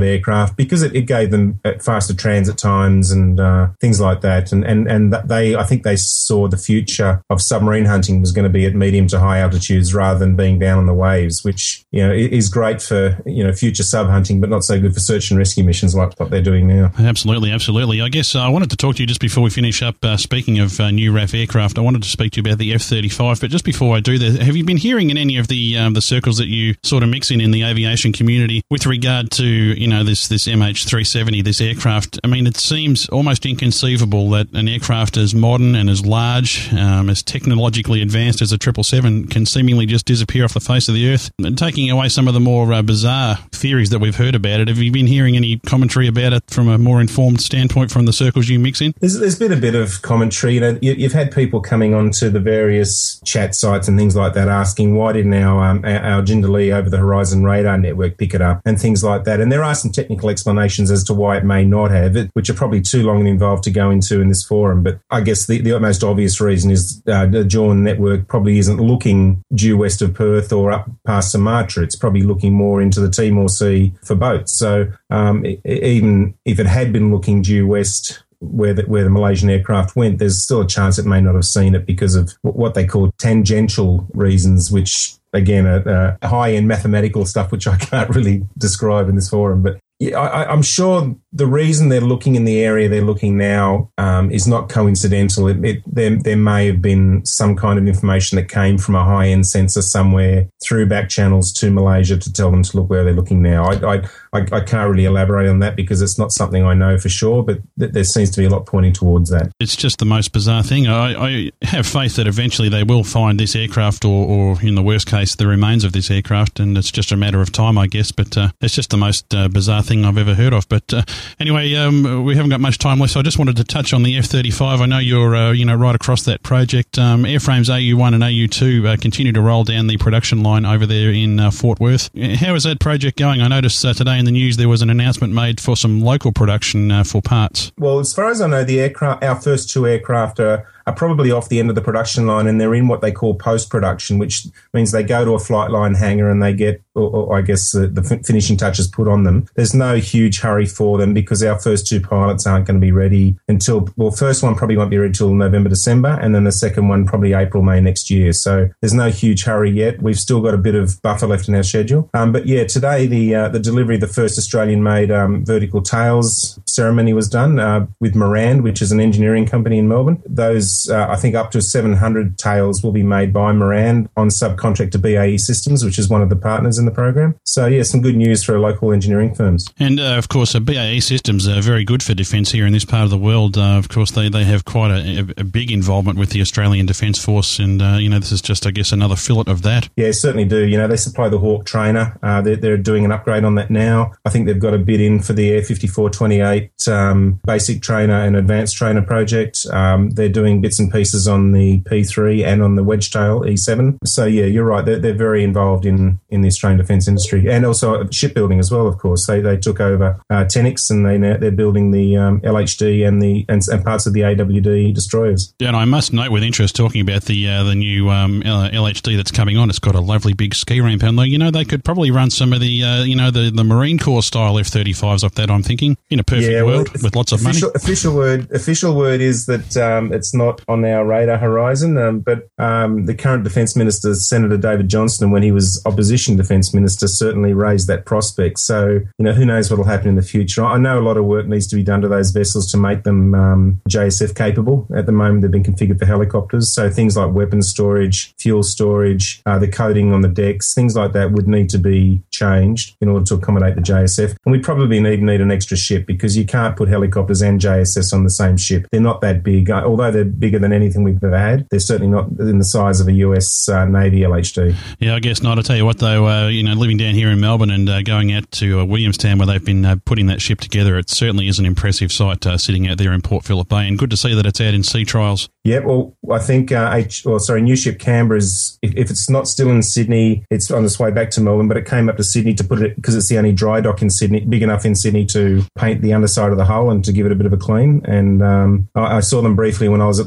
aircraft because it, it gave them faster transit times and uh, things like that. And and and they, I think they saw the future of submarine hunting was going to be at medium to high altitudes rather than being down on the waves, which you know is great for you know future sub hunting, but not so good for search and rescue missions like what they're doing now. Absolutely, absolutely. I guess uh, I wanted to talk to you just before we finish up. Uh, speaking of uh, new R A F aircraft, I wanted to speak to you about the F thirty-five. But just before I do that, have you been hearing in any of the um, the circles that you sort of mix in in the aviation community with regard to you know this this M H three seventy, this aircraft? I mean, it seems almost inconceivable that an aircraft as modern and as large, um, as technologically advanced as a triple seven can seemingly just disappear off the face of the earth. And taking away some of the more uh, bizarre theories that we've heard about it, have you been hearing any commentary about it from a more informed standpoint from the circles you mix in? There's, there's been a bit of commentary. You know, you, you've had people coming onto the various chat sites and things like that asking why didn't our um, our, our Jindalee over the horizon radar network pick it up and things like that. And there are some technical explanations as to why it may not have it, which are probably too long and involved to go into in this forum. But I guess the, the most obvious reason is uh, the Jawn network probably isn't looking due west of Perth or up past Sumatra. It's probably looking more into the Timor Sea for boats. So um, even if it had been looking due west where the, where the Malaysian aircraft went, there's still a chance it may not have seen it because of what they call tangential reasons, which, again, are uh, high-end mathematical stuff, which I can't really describe in this forum. But yeah, I, I'm sure the reason they're looking in the area they're looking now um, is not coincidental. It, it, there, there may have been some kind of information that came from a high-end sensor somewhere through back channels to Malaysia to tell them to look where they're looking now. I, I, I, I can't really elaborate on that because it's not something I know for sure, but th- there seems to be a lot pointing towards that. It's just the most bizarre thing. I, I have faith that eventually they will find this aircraft or, or, in the worst case, the remains of this aircraft, and it's just a matter of time, I guess, but uh, it's just the most uh, bizarre thing I've ever heard of. But uh, anyway, um, we haven't got much time left, so I just wanted to touch on the F thirty-five. I know you're uh, you know, right across that project. Um, airframes A U one and A U two uh, continue to roll down the production line over there in uh, Fort Worth. How is that project going? I noticed uh, today in the news there was an announcement made for some local production uh, for parts. Well, as far as I know, the aircraft, our first two aircraft are are probably off the end of the production line, and they're in what they call post-production, which means they go to a flight line hangar and they get, or, or I guess, the, the finishing touches put on them. There's no huge hurry for them because our first two pilots aren't going to be ready until, well, first one probably won't be ready until November, December, and then the second one probably April, May next year. So there's no huge hurry yet. We've still got a bit of buffer left in our schedule. Um, but yeah, today the uh, the delivery of the first Australian-made um, vertical tails ceremony was done uh, with Morand, which is an engineering company in Melbourne. Those, uh, I think, up to seven hundred tails will be made by Morand on subcontract to B A E Systems, which is one of the partners in the program. So yeah, some good news for local engineering firms. And uh, of course, uh, B A E Systems are very good for defence here in this part of the world. Uh, of course, they, they have quite a, a big involvement with the Australian Defence Force, and uh, you know, this is just, I guess, another fillet of that. Yeah, certainly do. You know, they supply the Hawk trainer. Uh, they're, they're doing an upgrade on that now. I think they've got a bid in for the Air fifty-four twenty-eight um, basic trainer and advanced trainer project. Um, they're doing bits and pieces on the P three and on the Wedgetail E seven. So yeah, you're right. They're, they're very involved in, in the Australian defence industry, and also shipbuilding as well. Of course, they they took over uh, Tenix, and they now, they're building the um, L H D and the and, and parts of the A W D destroyers. Yeah, and I must note with interest, talking about the uh, the new um, L H D that's coming on. It's got a lovely big ski ramp, and you know, they could probably run some of the uh, you know the, the Marine Corps style F thirty-fives off that. I'm thinking in a perfect yeah, well, world with lots of official, money. Official word, official word is that um, it's not on our radar horizon. Um, but um, the current Defence Minister, Senator David Johnston, when he was opposition Defence Minister, certainly raised that prospect. So you know, who knows what will happen in the future? I know a lot of work needs to be done to those vessels to make them um, J S F capable. At the moment, they've been configured for helicopters. So things like weapons storage, fuel storage, uh, the coating on the decks, things like that would need to be changed in order to accommodate the J S F. And we probably need need an extra ship because you can't put helicopters and J S Fs on the same ship. They're not that big. Although they're bigger than anything we've ever had, they're certainly not in the size of a U S uh, Navy L H D. Yeah, I guess not. I tell you what, though, uh, you know, living down here in Melbourne and uh, going out to uh, Williamstown where they've been uh, putting that ship together, it certainly is an impressive sight uh, sitting out there in Port Phillip Bay, and good to see that it's out in sea trials. Yeah, well, I think, uh, H, well, sorry, New Ship Canberra is, if, if it's not still in Sydney, it's on its way back to Melbourne, but it came up to Sydney to put it, because it's the only dry dock in Sydney, big enough in Sydney to paint the underside of the hull and to give it a bit of a clean. And um, I, I saw them briefly when I was at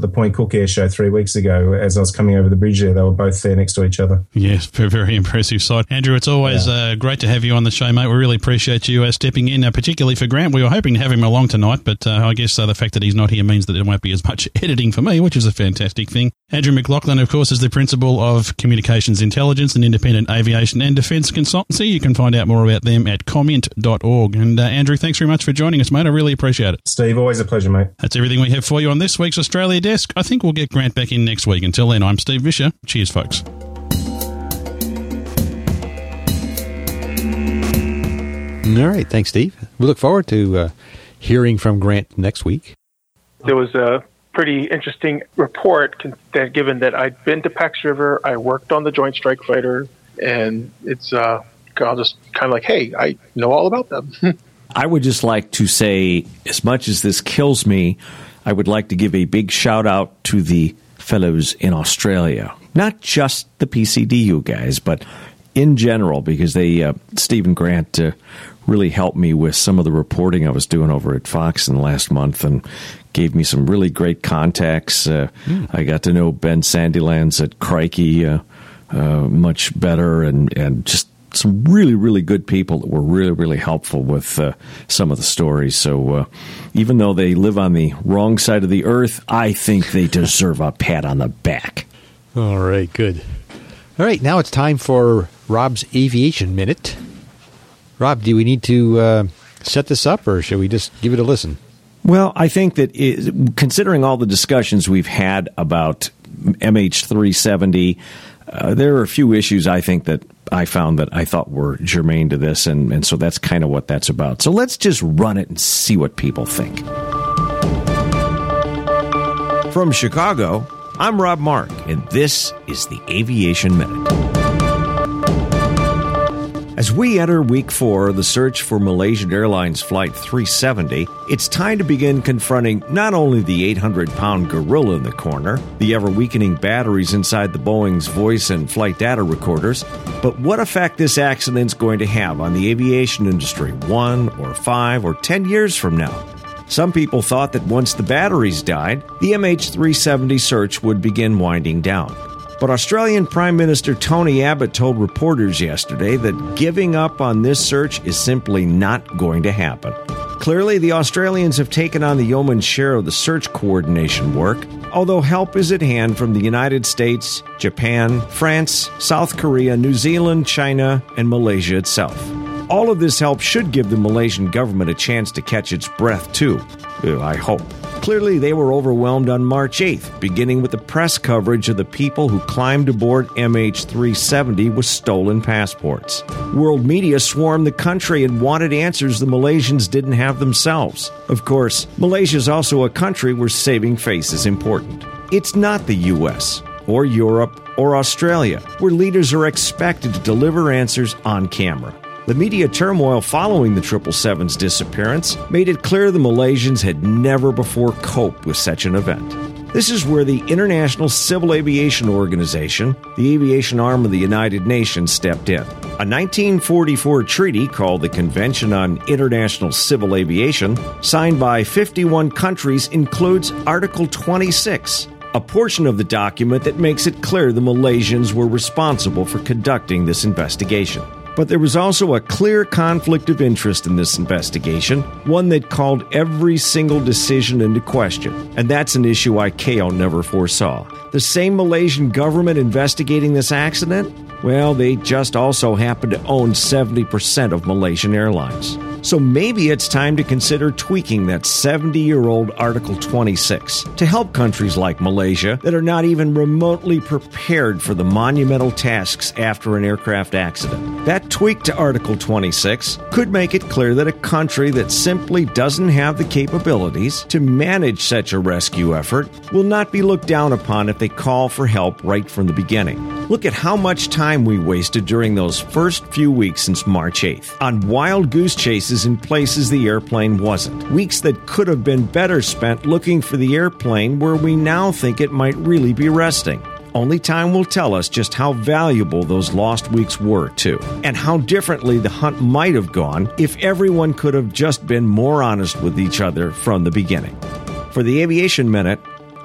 the Point Cook Air Show three weeks ago. As I was coming over the bridge there, they were both there next to each other. Yes, very, very impressive sight. Andrew, it's always yeah. uh, great to have you on the show, mate. We really appreciate you uh, stepping in, uh, particularly for Grant. We were hoping to have him along tonight, but uh, I guess uh, the fact that he's not here means that there won't be as much editing for me, which is a fantastic thing. Andrew McLaughlin, of course, is the Principal of Communications Intelligence, an independent aviation and defence consultancy. You can find out more about them at comment dot org. And uh, Andrew, thanks very much for joining us, mate. I really appreciate it. Steve, always a pleasure, mate. That's everything we have for you on this week's Australia Desk. I think we'll get Grant back in next week. Until then, I'm Steve Vischer. Cheers, folks. All right. Thanks, Steve. We look forward to uh, hearing from Grant next week. There was a pretty interesting report that given that I'd been to Pax River, I worked on the Joint Strike Fighter, and it's uh, I'll just kind of like, hey, I know all about them. I would just like to say, as much as this kills me, I would like to give a big shout out to the fellows in Australia. Not just the P C D U guys, but in general, because they, uh, Steve and Grant, uh, really helped me with some of the reporting I was doing over at Fox in the last month and gave me some really great contacts. Uh, mm. I got to know Ben Sandilands at Crikey uh, uh, much better, and, and just some really, really good people that were really, really helpful with uh, some of the stories. So uh, even though they live on the wrong side of the earth, I think they deserve a pat on the back. All right, good. All right, now it's time for Rob's Aviation Minute. Rob, do we need to uh, set this up, or should we just give it a listen? Well, I think that it, considering all the discussions we've had about M H three seventy, uh, there are a few issues I think that I found that I thought were germane to this, and, and so that's kind of what that's about. So let's just run it and see what people think. From Chicago, I'm Rob Mark, and this is the Aviation Minute. As we enter week four of the search for Malaysian Airlines Flight three seventy, it's time to begin confronting not only the eight hundred pound gorilla in the corner, the ever-weakening batteries inside the Boeing's voice and flight data recorders, but what effect this accident's going to have on the aviation industry one or five or ten years from now. Some people thought that once the batteries died, the M H three seventy search would begin winding down. But Australian Prime Minister Tony Abbott told reporters yesterday that giving up on this search is simply not going to happen. Clearly, the Australians have taken on the yeoman's share of the search coordination work, although help is at hand from the United States, Japan, France, South Korea, New Zealand, China, and Malaysia itself. All of this help should give the Malaysian government a chance to catch its breath, too. I hope. Clearly, they were overwhelmed on March eighth, beginning with the press coverage of the people who climbed aboard M H three seventy with stolen passports. World media swarmed the country and wanted answers the Malaysians didn't have themselves. Of course, Malaysia is also a country where saving face is important. It's not the U S or Europe or Australia, where leaders are expected to deliver answers on camera. The media turmoil following the triple seven's disappearance made it clear the Malaysians had never before coped with such an event. This is where the International Civil Aviation Organization, the aviation arm of the United Nations, stepped in. A nineteen forty-four treaty called the Convention on International Civil Aviation, signed by fifty-one countries, includes Article twenty-six, a portion of the document that makes it clear the Malaysians were responsible for conducting this investigation. But there was also a clear conflict of interest in this investigation, one that called every single decision into question. And that's an issue I C A O never foresaw. The same Malaysian government investigating this accident? Well, they just also happen to own seventy percent of Malaysian Airlines. So maybe it's time to consider tweaking that seventy-year-old Article twenty-six to help countries like Malaysia that are not even remotely prepared for the monumental tasks after an aircraft accident. That tweak to Article twenty-six could make it clear that a country that simply doesn't have the capabilities to manage such a rescue effort will not be looked down upon if they call for help right from the beginning. Look at how much time we wasted during those first few weeks since March eighth on wild goose chases in places the airplane wasn't. Weeks that could have been better spent looking for the airplane where we now think it might really be resting. Only time will tell us just how valuable those lost weeks were, too, and how differently the hunt might have gone if everyone could have just been more honest with each other from the beginning. For the Aviation Minute,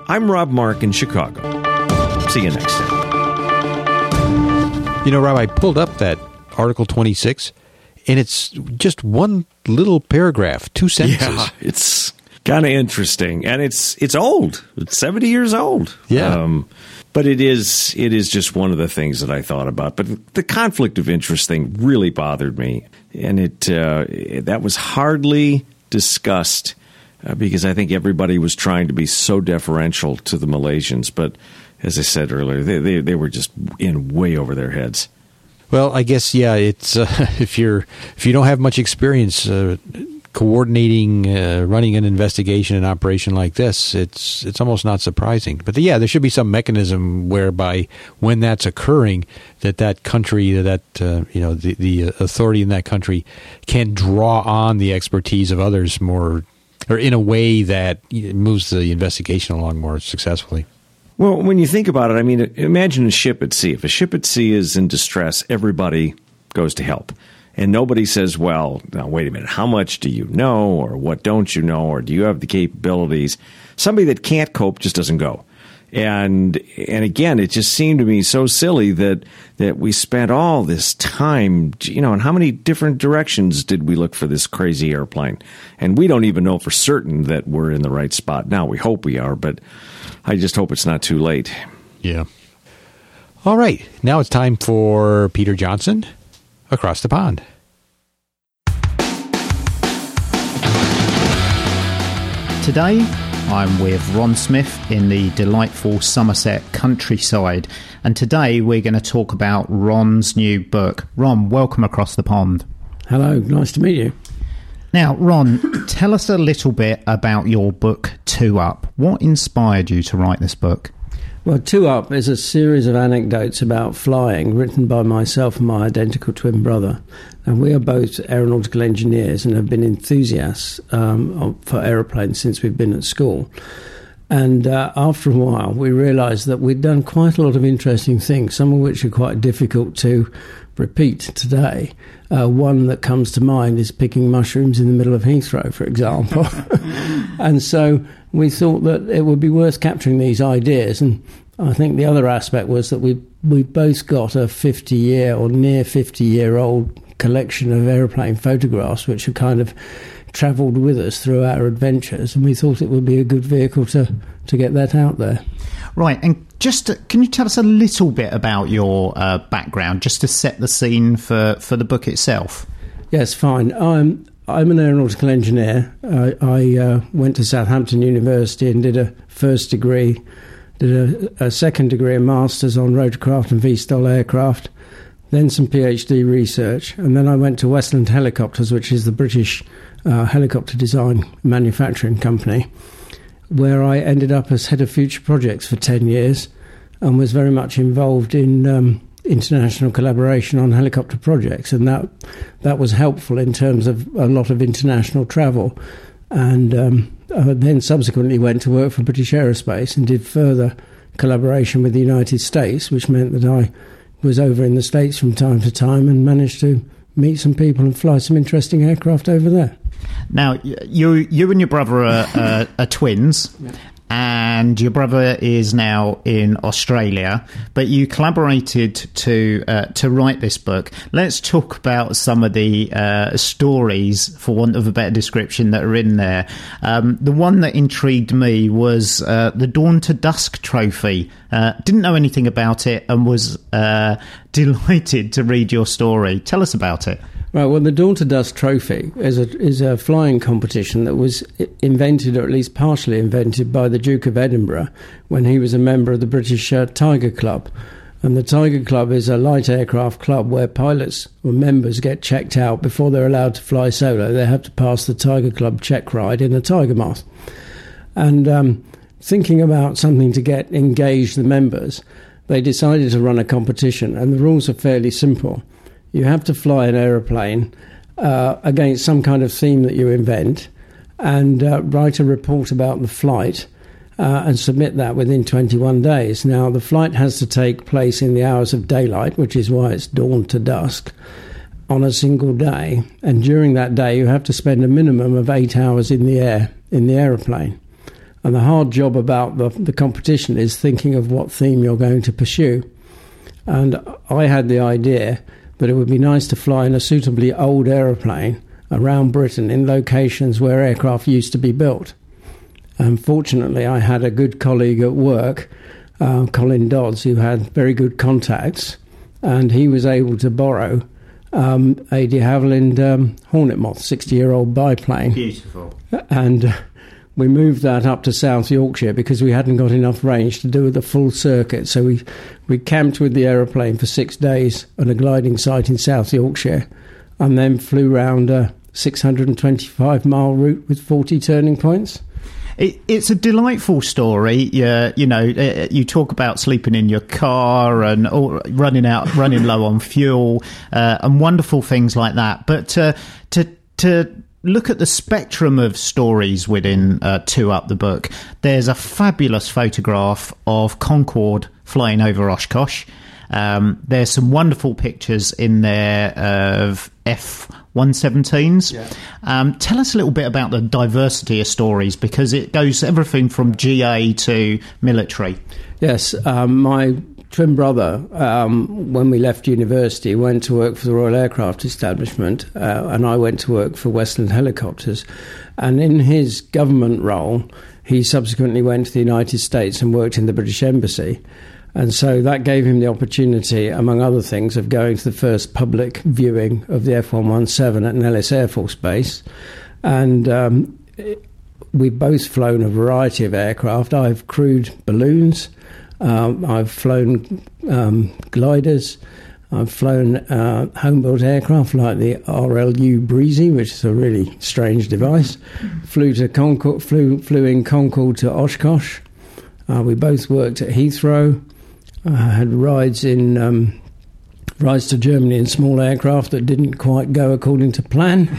I'm Rob Mark in Chicago. See you next time. You know, Rob, I pulled up that Article twenty-six, and it's just one little paragraph, two sentences. Yeah, it's kind of interesting, and it's it's old. It's seventy years old. Yeah. Um, but it is it is just one of the things that I thought about. But the conflict of interest thing really bothered me, and it uh, that was hardly discussed uh, because I think everybody was trying to be so deferential to the Malaysians. But as I said earlier, they they, they were just in way over their heads. Well, I guess yeah. It's uh, if you're if you don't have much experience uh, coordinating, uh, running an investigation, an operation like this, it's it's almost not surprising. But yeah, there should be some mechanism whereby when that's occurring, that that country, that uh, you know, the the authority in that country can draw on the expertise of others more, or in a way that moves the investigation along more successfully. Well, when you think about it, I mean, imagine a ship at sea. If a ship at sea is in distress, everybody goes to help. And nobody says, well, now, wait a minute, how much do you know, or what don't you know, or do you have the capabilities? Somebody that can't cope just doesn't go. And and again, it just seemed to me so silly that that we spent all this time, you know, and how many different directions did we look for this crazy airplane? And we don't even know for certain that we're in the right spot. Now, we hope we are, but I just hope it's not too late. Yeah. All right. Now it's time for Peter Johnson, Across the Pond. Today, I'm with Ron Smith in the delightful Somerset countryside. And today we're going to talk about Ron's new book. Ron, welcome across the pond. Hello, nice to meet you. Now, Ron, tell us a little bit about your book, Two Up. What inspired you to write this book? Well, Two Up is a series of anecdotes about flying written by myself and my identical twin brother. And we are both aeronautical engineers and have been enthusiasts um, for aeroplanes since we've been at school. And uh, after a while, we realised that we'd done quite a lot of interesting things, some of which are quite difficult to repeat today. Uh, one that comes to mind is picking mushrooms in the middle of Heathrow, for example. And so we thought that it would be worth capturing these ideas. And I think the other aspect was that we we both got a fifty-year or near fifty-year-old collection of aeroplane photographs, which have kind of travelled with us through our adventures. And we thought it would be a good vehicle to, to get that out there. Right, and just to, can you tell us a little bit about your uh, background, just to set the scene for, for the book itself? Yes, fine. I'm I'm an aeronautical engineer. I, I uh, went to Southampton University and did a first degree, did a, a second degree and masters on rotorcraft and V STOL aircraft, then some PhD research, and then I went to Westland Helicopters, which is the British uh, helicopter design manufacturing company, where I ended up as head of future projects for ten years and was very much involved in um, international collaboration on helicopter projects. And that that was helpful in terms of a lot of international travel. And um, I then subsequently went to work for British Aerospace and did further collaboration with the United States, which meant that I was over in the States from time to time and managed to meet some people and fly some interesting aircraft over there. Now, you you and your brother are, uh, are twins, yeah. And your brother is now in Australia, but you collaborated to uh, to write this book. Let's talk about some of the uh, stories, for want of a better description, that are in there. Um, the one that intrigued me was uh, the Dawn to Dusk trophy. Uh, didn't know anything about it and was uh, delighted to read your story. Tell us about it. Right, well, the Dawn to Dusk Trophy is a, is a flying competition that was invented, or at least partially invented, by the Duke of Edinburgh when he was a member of the British uh, Tiger Club. And the Tiger Club is a light aircraft club where pilots or members get checked out before they're allowed to fly solo. They have to pass the Tiger Club check ride in a Tiger Moth. And um, thinking about something to get engaged the members, they decided to run a competition, and the rules are fairly simple. You have to fly an aeroplane uh, against some kind of theme that you invent and uh, write a report about the flight uh, and submit that within twenty-one days. Now, the flight has to take place in the hours of daylight, which is why it's dawn to dusk, on a single day. And during that day, you have to spend a minimum of eight hours in the air, in the aeroplane. And the hard job about the, the competition is thinking of what theme you're going to pursue. And I had the idea that it would be nice to fly in a suitably old aeroplane around Britain in locations where aircraft used to be built. And fortunately, I had a good colleague at work, uh, Colin Dodds, who had very good contacts, and he was able to borrow um, a de Havilland um, Hornet Moth, sixty-year-old biplane. Beautiful. And uh, we moved that up to South Yorkshire because we hadn't got enough range to do the full circuit. So we, we camped with the aeroplane for six days at a gliding site in South Yorkshire, and then flew round a six hundred twenty-five mile route with forty turning points. It, it's a delightful story. Yeah, you know, you talk about sleeping in your car and or running out, running low on fuel, uh, and wonderful things like that. But uh, to to look at the spectrum of stories within uh, Two Up the book, there's a fabulous photograph of Concorde flying over Oshkosh. Um, there's some wonderful pictures in there of F one seventeens. Yeah. Um, tell us a little bit about the diversity of stories, because it goes everything from G A to military. Yes, um, my twin brother, um, when we left university, went to work for the Royal Aircraft Establishment, uh, and I went to work for Westland Helicopters. And in his government role, he subsequently went to the United States and worked in the British Embassy. And so that gave him the opportunity, among other things, of going to the first public viewing of the F one seventeen at Nellis Air Force Base. And um, we've both flown a variety of aircraft. I've crewed balloons, um, I've flown um, gliders, I've flown uh, home-built aircraft like the R L U Breezy, which is a really strange device. Flew to Concorde, flew, flew in Concorde to Oshkosh. Uh, we both worked at Heathrow. I uh, had rides in um, rides to Germany in small aircraft that didn't quite go according to plan,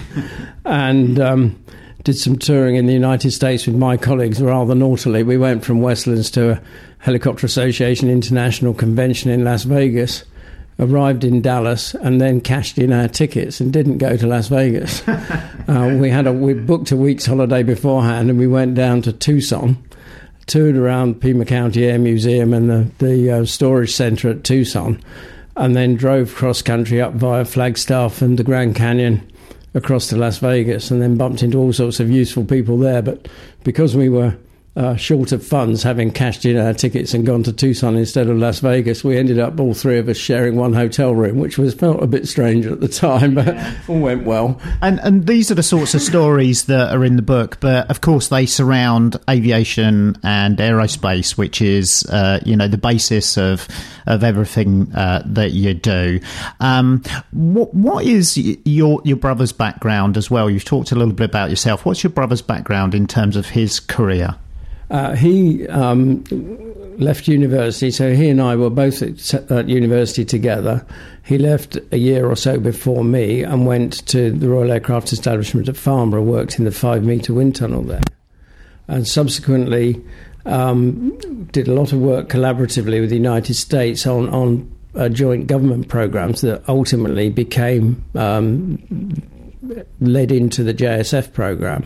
and um, did some touring in the United States with my colleagues rather naughtily. We went from Westlands to a Helicopter Association International Convention in Las Vegas, arrived in Dallas, and then cashed in our tickets and didn't go to Las Vegas. uh, we had a we booked a week's holiday beforehand, and we went down to Tucson, toured around Pima County Air Museum and the, the uh, storage centre at Tucson, and then drove cross-country up via Flagstaff and the Grand Canyon across to Las Vegas, and then bumped into all sorts of useful people there. But because we were uh, short of funds, having cashed in our tickets and gone to Tucson instead of Las Vegas, we ended up, all three of us, sharing one hotel room, which was felt a bit strange at the time, but all went well. And and these are the sorts of stories that are in the book, but of course they surround aviation and aerospace, which is uh, you know the basis of of everything uh, that you do. Um, what what is your your brother's background as well? You've talked a little bit about yourself. What's your brother's background in terms of his career? Uh, he um, left university, so he and I were both at, at university together. He left a year or so before me and went to the Royal Aircraft Establishment at Farnborough, worked in the five-metre wind tunnel there, and subsequently um, did a lot of work collaboratively with the United States on, on uh, joint government programs that ultimately became um, led into the J S F program.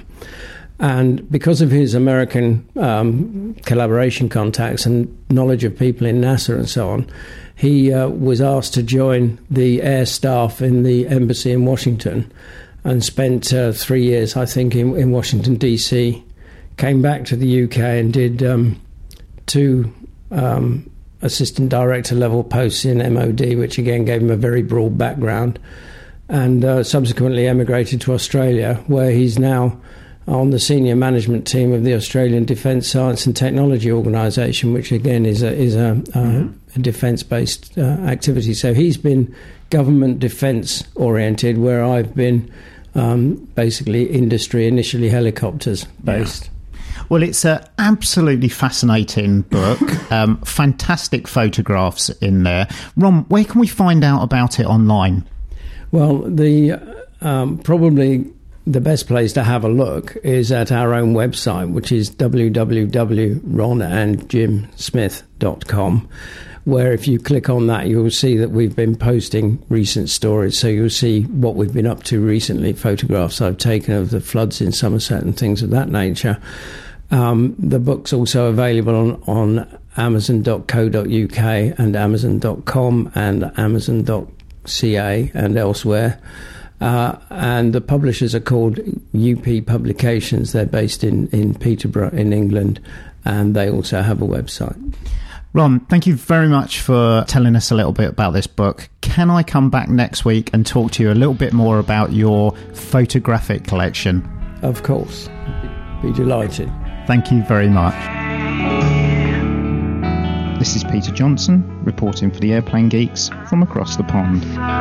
And because of his American um, collaboration contacts and knowledge of people in NASA and so on, he uh, was asked to join the air staff in the embassy in Washington, and spent uh, three years, I think, in, in Washington, D C, came back to the U K and did um, two um, assistant director level posts in M O D, which again gave him a very broad background, and uh, subsequently emigrated to Australia, where he's now on the senior management team of the Australian Defence Science and Technology Organisation, which again is a is a, uh, a defence-based uh, activity. So he's been government defence oriented, where I've been um, basically industry, initially helicopters based. Yeah. Well, it's an absolutely fascinating book. um, fantastic photographs in there. Ron, where can we find out about it online? Well, the um, probably. The best place to have a look is at our own website, which is w w w dot ron and jim smith dot com, where if you click on that, you'll see that we've been posting recent stories. So you'll see what we've been up to recently, photographs I've taken of the floods in Somerset and things of that nature. Um, the book's also available on, on amazon dot co dot uk and amazon dot com and amazon dot ca and elsewhere. Uh, and the publishers are called U P Publications. They're based in, in Peterborough in England, and they also have a website. Ron, thank you very much for telling us a little bit about this book. Can I come back next week and talk to you a little bit more about your photographic collection? Of course. Be delighted. Thank you very much. This is Peter Johnson, reporting for the Airplane Geeks from across the pond.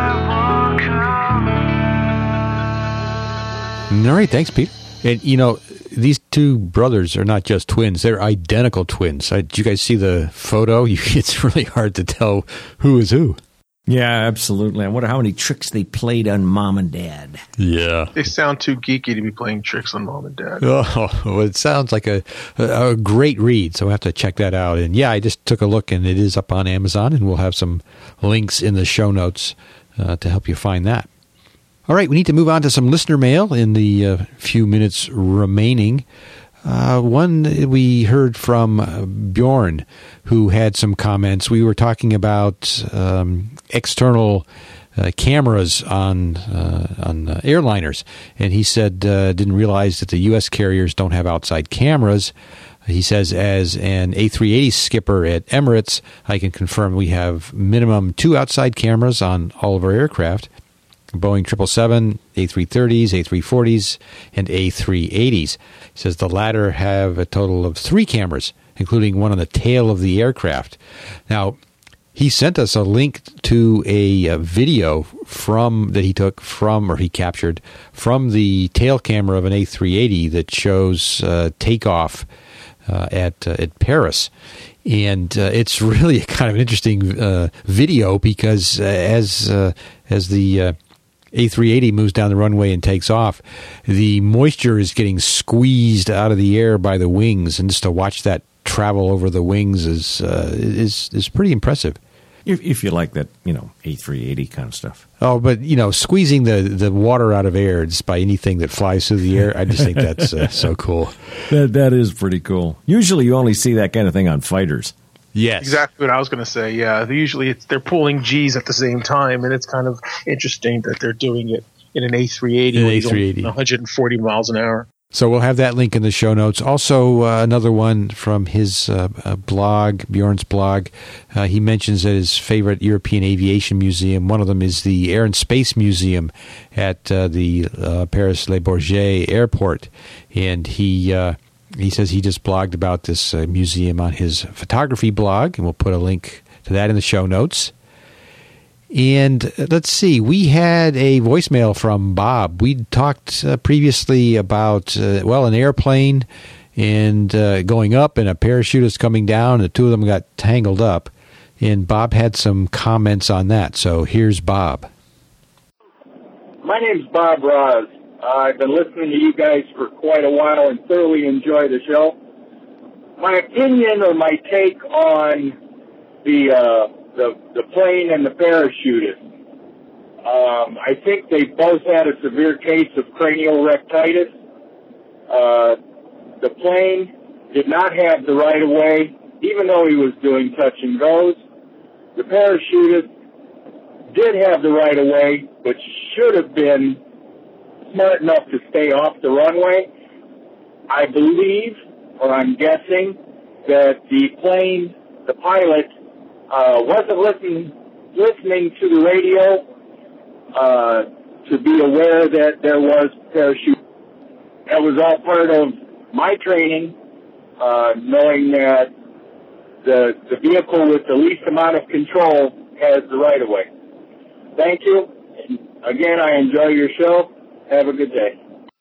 All right, thanks, Peter. And, you know, these two brothers are not just twins. They're identical twins. Uh, did you guys see the photo? You, it's really hard to tell who is who. Yeah, absolutely. I wonder how many tricks they played on Mom and Dad. Yeah. They sound too geeky to be playing tricks on Mom and Dad. Oh, well, it sounds like a, a, a great read, so we'll have to check that out. And, yeah, I just took a look, and it is up on Amazon, and we'll have some links in the show notes uh, to help you find that. All right, we need to move on to some listener mail in the uh, few minutes remaining. Uh, one we heard from uh, Bjorn, who had some comments. We were talking about um, external uh, cameras on uh, on uh, airliners, and he said uh, didn't realize that the U S carriers don't have outside cameras. He says, as an A three eighty skipper at Emirates, I can confirm we have minimum two outside cameras on all of our aircraft. Boeing triple seven, A three thirties, A three forties, and A three eighties. He says the latter have a total of three cameras, including one on the tail of the aircraft. Now, he sent us a link to a, a video from that he took from, or he captured, from the tail camera of an A three eighty that shows uh, takeoff uh, at uh, at Paris. And uh, it's really kind of an interesting uh, video because uh, as uh, as the uh, A three eighty moves down the runway and takes off, the moisture is getting squeezed out of the air by the wings, and just to watch that travel over the wings is uh, is is pretty impressive. If, if you like that, you know, A three eighty kind of stuff. Oh, but, you know, squeezing the, the water out of air just by anything that flies through the air, I just think that's uh, so cool. That That is pretty cool. Usually you only see that kind of thing on fighters. Yes. Exactly what I was going to say. Yeah, they usually it's, they're pulling G's at the same time, and it's kind of interesting that they're doing it in an A three eighty, an where A he's three eighty. one hundred forty miles an hour. So we'll have that link in the show notes. Also, uh, another one from his uh, uh, blog, Bjorn's blog. Uh, he mentions that his favorite European aviation museum, one of them is the Air and Space Museum at uh, the uh, Paris Le Bourget Airport. And he uh, he says he just blogged about this uh, museum on his photography blog, and we'll put a link to that in the show notes. And let's see, we had a voicemail from Bob. We talked uh, previously about, uh, well, an airplane and uh, going up and a parachutist coming down. The two of them got tangled up. And Bob had some comments on that. So here's Bob. My name's Bob Roz. Uh, I've been listening to you guys for quite a while and thoroughly enjoy the show. My opinion or my take on the... Uh, The, the plane and the parachutist. Um, I think they both had a severe case of cranial rectitis. Uh, the plane did not have the right of way, even though he was doing touch and goes. The parachutist did have the right of way, but should have been smart enough to stay off the runway. I believe, or I'm guessing, that the plane, the pilot, Uh, wasn't listening, listening to the radio uh, to be aware that there was parachute. That was all part of my training, uh, knowing that the the vehicle with the least amount of control has the right of way. Thank you. And again, I enjoy your show. Have a good day.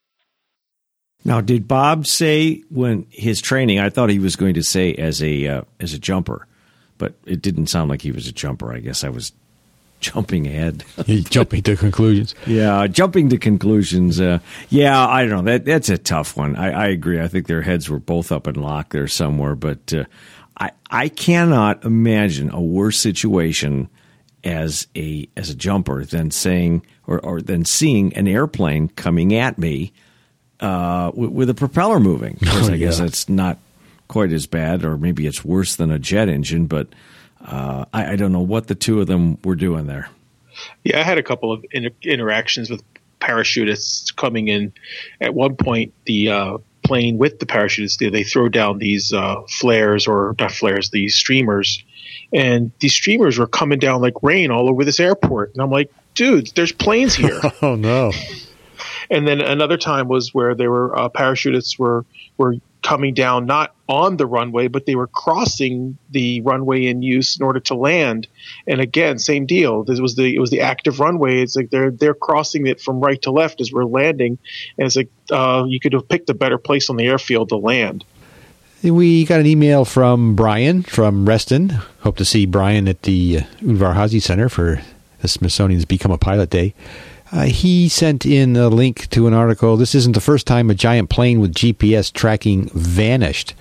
Now, did Bob say when his training? I thought he was going to say as a uh, as a jumper. But it didn't sound like he was a jumper. I guess I was jumping ahead. Jumping to conclusions. Yeah, jumping to conclusions. Uh, yeah, I don't know. That That's a tough one. I, I agree. I think their heads were both up in lock there somewhere. But uh, I I cannot imagine a worse situation as a as a jumper than saying or, or than seeing an airplane coming at me uh, with, with a propeller moving. Of course, Oh, I guess yeah. it's not quite as bad, or maybe it's worse than a jet engine, but uh, I, I don't know what the two of them were doing there. Yeah, I had a couple of inter- interactions with parachutists coming in. At one point, the uh, plane with the parachutists, they, they throw down these uh, flares, or not flares, these streamers. And these streamers were coming down like rain all over this airport. And I'm like, dude, there's planes here. Oh, no. And then another time was where they were uh, parachutists were were coming down not on the runway, but they were crossing the runway in use in order to land. And again, same deal. This was the it was the active runway. It's like they're they're crossing it from right to left as we're landing. And it's like uh, you could have picked a better place on the airfield to land. We got an email from Brian from Reston. Hope to see Brian at the uh, Udvar Hazy Center for the Smithsonian's Become a Pilot Day. Uh, he sent in a link to an article. This isn't the first time a giant plane with G P S tracking vanished.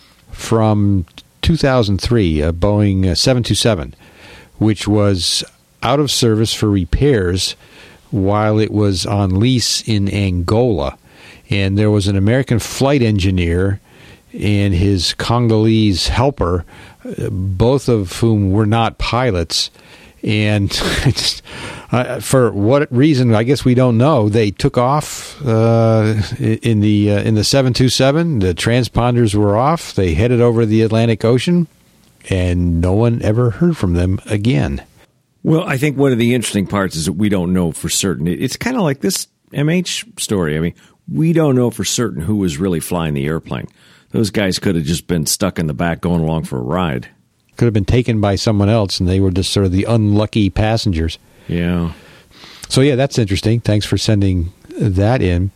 From two thousand three, a Boeing seven twenty-seven, which was out of service for repairs while it was on lease in Angola. And there was an American flight engineer and his Congolese helper, uh, both of whom were not pilots. And just, uh, for what reason, I guess we don't know. They took off uh, in the uh, in the seven twenty-seven. The transponders were off. They headed over the Atlantic Ocean, and no one ever heard from them again. Well, I think one of the interesting parts is that we don't know for certain. It's kind of like this M H story. I mean, we don't know for certain who was really flying the airplane. Those guys could have just been stuck in the back going along for a ride. Could have been taken by someone else, and they were just sort of the unlucky passengers. Yeah. So, yeah, that's interesting. Thanks for sending that in.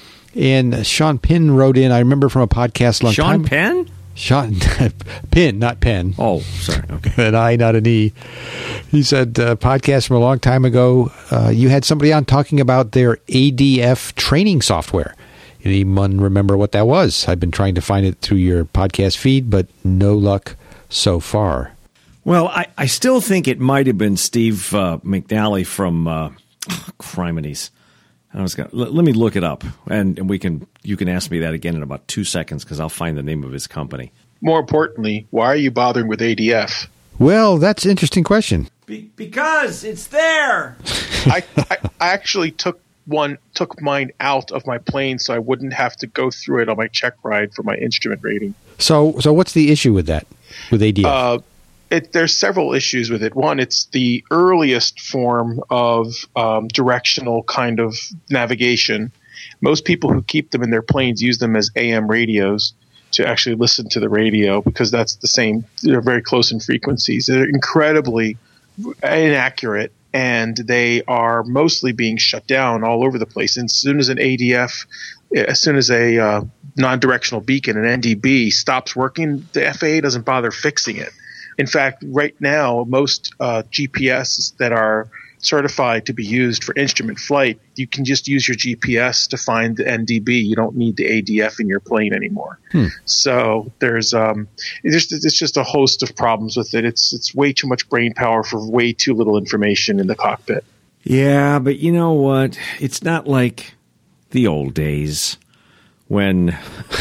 And Sean Penn wrote in, I remember from a podcast a long Sean time. Penn? Sean Penn, not Penn. Oh, sorry. Okay. An I, not an E. He said, uh, podcast from a long time ago, uh, you had somebody on talking about their A D F training software. Anyone remember what that was? I've been trying to find it through your podcast feed, but no luck so far. Well, I, I still think it might have been Steve uh, McNally from uh, oh, Criminies. I was gonna, let, let me look it up, and, and we can you can ask me that again in about two seconds because I'll find the name of his company. More importantly, why are you bothering with A D F? Well, that's an interesting question. Be- because it's there. I, I I actually took one took mine out of my plane so I wouldn't have to go through it on my check ride for my instrument rating. So, so what's the issue with that, with A D F? Uh, it, there's several issues with it. One, it's the earliest form of um, directional kind of navigation. Most people who keep them in their planes use them as A M radios to actually listen to the radio because that's the same. They're very close in frequencies. They're incredibly inaccurate, and they are mostly being shut down all over the place. And as soon as an A D F, as soon as a uh, non-directional beacon, an N D B, stops working, the F A A doesn't bother fixing it. In fact, right now, most uh, G P S that are certified to be used for instrument flight, you can just use your G P S to find the N D B. You don't need the A D F in your plane anymore. Hmm. So there's um, there's it's just a host of problems with it. It's it's way too much brain power for way too little information in the cockpit. Yeah, but you know what? It's not like the old days when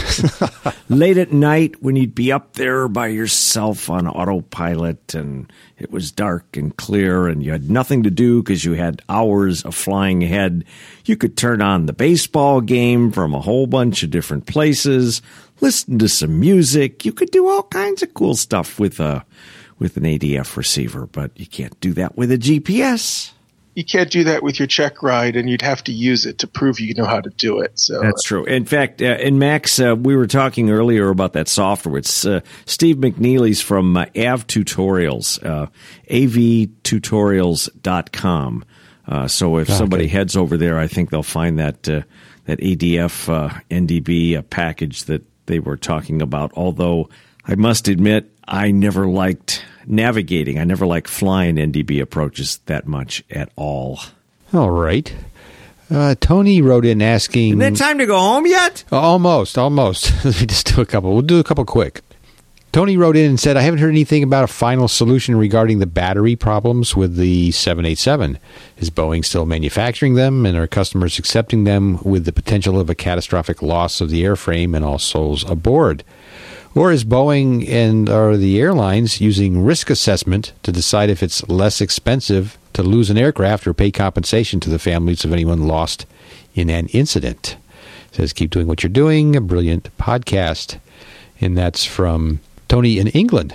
late at night when you'd be up there by yourself on autopilot and it was dark and clear and you had nothing to do because you had hours of flying ahead. You could turn on the baseball game from a whole bunch of different places, listen to some music. You could do all kinds of cool stuff with a with an A D F receiver, but you can't do that with a G P S. You can't do that with your check ride, and you'd have to use it to prove you know how to do it. So that's true. In fact, uh, in Max, uh, we were talking earlier about that software. It's uh, Steve McNeely's from uh, A V Tutorials, uh, A V tutorials dot com. Uh, so if okay. somebody heads over there, I think they'll find that uh, that A D F uh, N D B uh, package that they were talking about. Although I must admit, I never liked navigating. I never liked flying N D B approaches that much at all. All right. Uh, Tony wrote in asking... Isn't it time to go home yet? Almost, almost. Let me just do a couple. We'll do a couple quick. Tony wrote in and said, I haven't heard anything about a final solution regarding the battery problems with the seven eighty-seven. Is Boeing still manufacturing them, and are customers accepting them with the potential of a catastrophic loss of the airframe and all souls aboard? Or is Boeing and or the airlines using risk assessment to decide if it's less expensive to lose an aircraft or pay compensation to the families of anyone lost in an incident? It says, keep doing what you're doing. A brilliant podcast. And that's from Tony in England.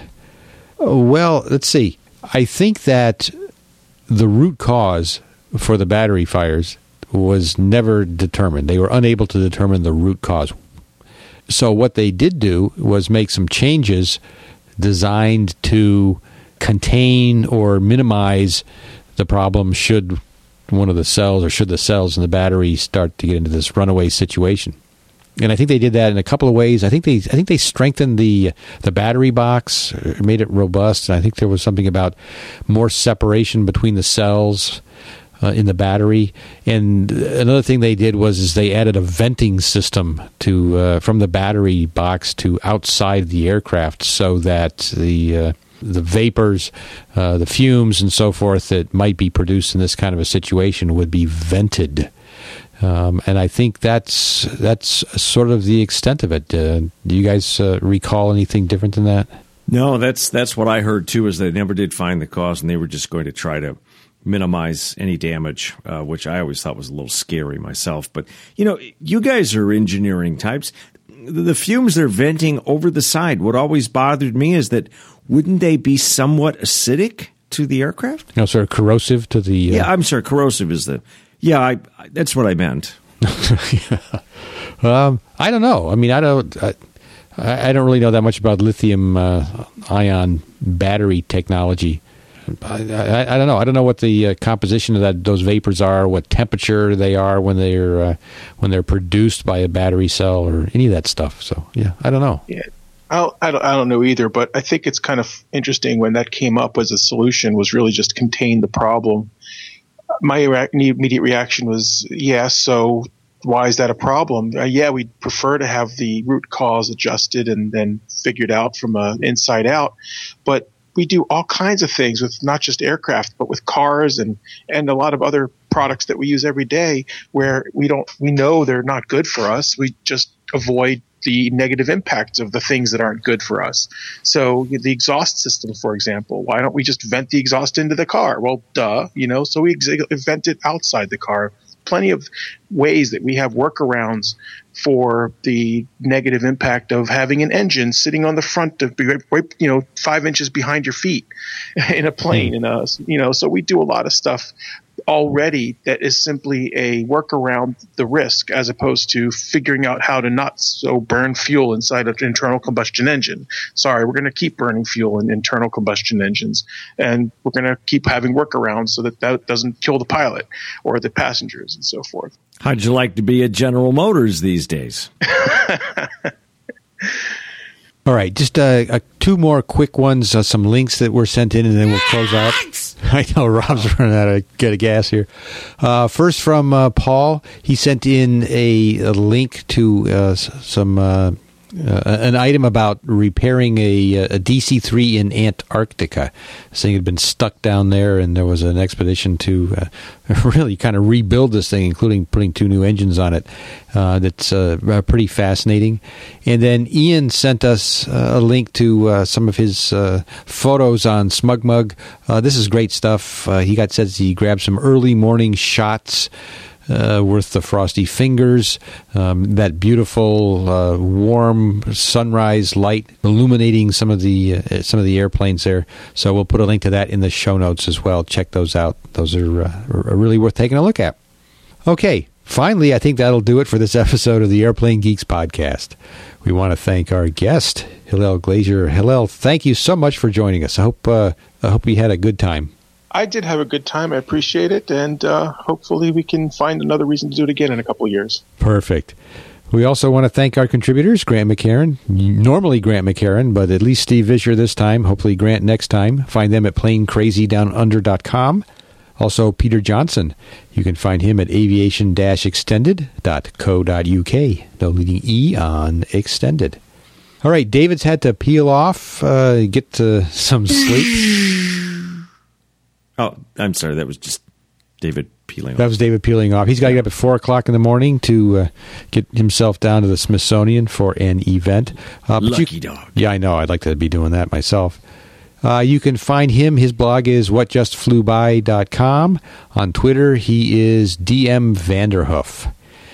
Well, let's see. I think that the root cause for the battery fires was never determined. They were unable to determine the root cause. So what they did do was make some changes designed to contain or minimize the problem should one of the cells or should the cells in the battery start to get into this runaway situation. And I think they did that in a couple of ways. I think they I think they strengthened the the battery box, made it robust. And I think there was something about more separation between the cells uh, in the battery. And another thing they did was is they added a venting system to uh, from the battery box to outside the aircraft, so that the uh, the vapors, uh, the fumes, and so forth that might be produced in this kind of a situation would be vented. Um, and I think that's that's sort of the extent of it. Uh, do you guys uh, recall anything different than that? No, that's that's what I heard too. Is they never did find the cause, and they were just going to try to minimize any damage, uh, which I always thought was a little scary myself. But you know, you guys are engineering types. The fumes they're venting over the side. What always bothered me is that wouldn't they be somewhat acidic to the aircraft? No, sort of corrosive to the. Uh... Yeah, I'm sorry. Corrosive is the. Yeah, I, I, that's what I meant. yeah. um, I don't know. I mean, I don't. I, I don't really know that much about lithium uh, ion battery technology. I, I, I don't know. I don't know what the uh, composition of that those vapors are, what temperature they are when they're uh, when they're produced by a battery cell, or any of that stuff. So, yeah, I don't know. Yeah. I'll, I don't, I don't know either, but I think it's kind of interesting when that came up as a solution was really just contain the problem. My immediate reaction was, yeah, so why is that a problem? Uh, yeah, we'd prefer to have the root cause adjusted and then figured out from uh, inside out. But we do all kinds of things with not just aircraft, but with cars and, and a lot of other products that we use every day where we don't we know they're not good for us. We just avoid the negative impacts of the things that aren't good for us. So the exhaust system, for example, why don't we just vent the exhaust into the car? Well, duh, you know, so we ex- vent it outside the car. Plenty of ways that we have workarounds for the negative impact of having an engine sitting on the front of, you know, five inches behind your feet in a plane. And, uh, you know, so we do a lot of stuff already that is simply a workaround the risk, as opposed to figuring out how to not so burn fuel inside an internal combustion engine. Sorry, we're going to keep burning fuel in internal combustion engines, and we're going to keep having workarounds so that that doesn't kill the pilot or the passengers and so forth. How'd you like to be at General Motors these days? All right, just uh, uh, two more quick ones, uh, some links that were sent in, and then we'll close out. I know Rob's running out of get a gas here. Uh, first from uh, Paul, he sent in a, a link to uh, some uh, uh, an item about repairing a, a D C three in Antarctica. This thing had been stuck down there, and there was an expedition to uh, really kind of rebuild this thing, including putting two new engines on it. Uh, that's uh, pretty fascinating. And then Ian sent us uh, a link to uh, some of his uh, photos on SmugMug. Uh, this is great stuff. Uh, he got says he grabbed some early morning shots uh, worth the frosty fingers. Um, that beautiful uh, warm sunrise light illuminating some of the uh, some of the airplanes there. So we'll put a link to that in the show notes as well. Check those out. Those are, uh, are really worth taking a look at. Okay. Finally, I think that'll do it for this episode of the Airplane Geeks podcast. We want to thank our guest, Hillel Glazer. Hillel, thank you so much for joining us. I hope uh, I hope you had a good time. I did have a good time. I appreciate it, and uh, hopefully we can find another reason to do it again in a couple of years. Perfect. We also want to thank our contributors, Grant McHerron, normally Grant McHerron, but at least Steve Visscher this time, hopefully Grant next time. Find them at plane crazy down under dot com. Also, Peter Johnson. You can find him at aviation dash extended dot co dot uk. No leading E on extended. All right, David's had to peel off, uh, get to some sleep. Oh, I'm sorry. That was just David peeling off. That was David peeling off. He's got to get up at four o'clock in the morning to uh, get himself down to the Smithsonian for an event. Uh, but Lucky you, dog. Yeah, I know. I'd like to be doing that myself. Uh, you can find him. His blog is what just flew by dot com. On Twitter, he is D M Vanderhoof.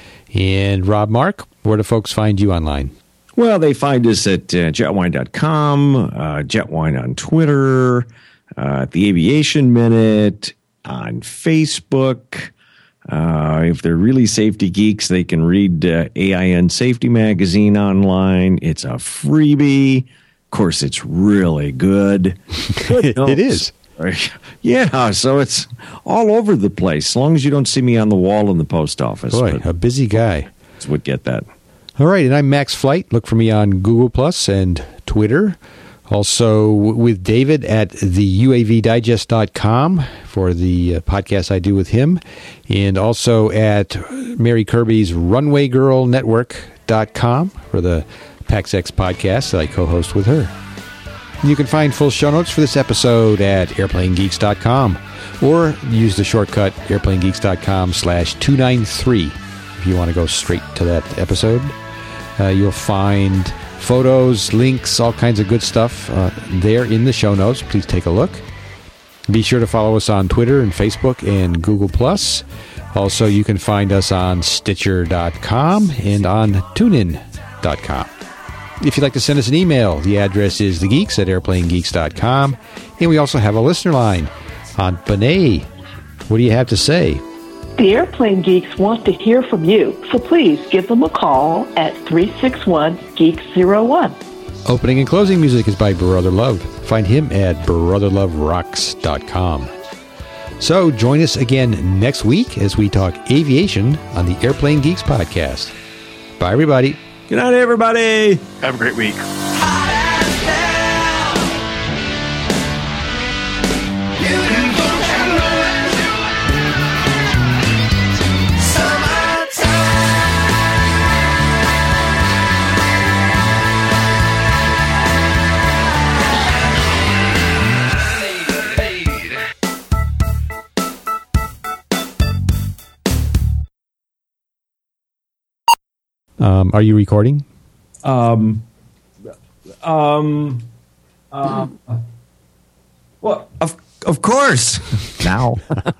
And Rob Mark, where do folks find you online? Well, they find us at uh, jetwine dot com, uh, Jetwine on Twitter, uh, at the Aviation Minute, on Facebook. Uh, if they're really safety geeks, they can read uh, A I N Safety Magazine online. It's a freebie. Of course, it's really good. It, it is. Yeah, so it's all over the place. As long as you don't see me on the wall in the post office. Boy, a busy guy. Would get that. All right, and I'm Max Flight. Look for me on Google Plus and Twitter. Also with David at the U A V digest dot com for the uh, podcast I do with him. And also at Mary Kirby's runway girl network dot com for the PaxX podcast that I co-host with her. You can find full show notes for this episode at airplane geeks dot com or use the shortcut airplane geeks dot com slash two ninety-three if you want to go straight to that episode. Uh, you'll find photos, links, all kinds of good stuff uh, there in the show notes. Please take a look. Be sure to follow us on Twitter and Facebook and Google Plus. Also, you can find us on Stitcher dot com and on TuneIn dot com. If you'd like to send us an email, the address is thegeeks at airplane geeks dot com. And we also have a listener line. Aunt Benet, what do you have to say? The Airplane Geeks want to hear from you, so please give them a call at three six one, geeks zero one. Opening and closing music is by Brother Love. Find him at brother love rocks dot com. So join us again next week as we talk aviation on the Airplane Geeks podcast. Bye, everybody. Good night, everybody. Have a great week. Um, are you recording? Um, um, uh, well, of of course. Now,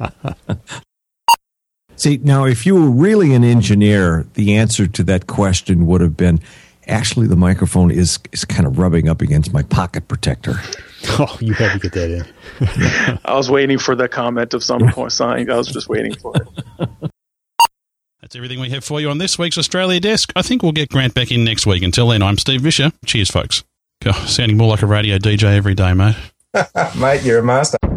see, now, if you were really an engineer, the answer to that question would have been, actually, the microphone is is kind of rubbing up against my pocket protector. Oh, you had to get that in. I was waiting for the comment of some point sign. I was just waiting for it. That's everything we have for you on this week's Australia Desk. I think we'll get Grant back in next week. Until then, I'm Steve Vischer. Cheers, folks. God, sounding more like a radio D J every day, mate. Mate, you're a master.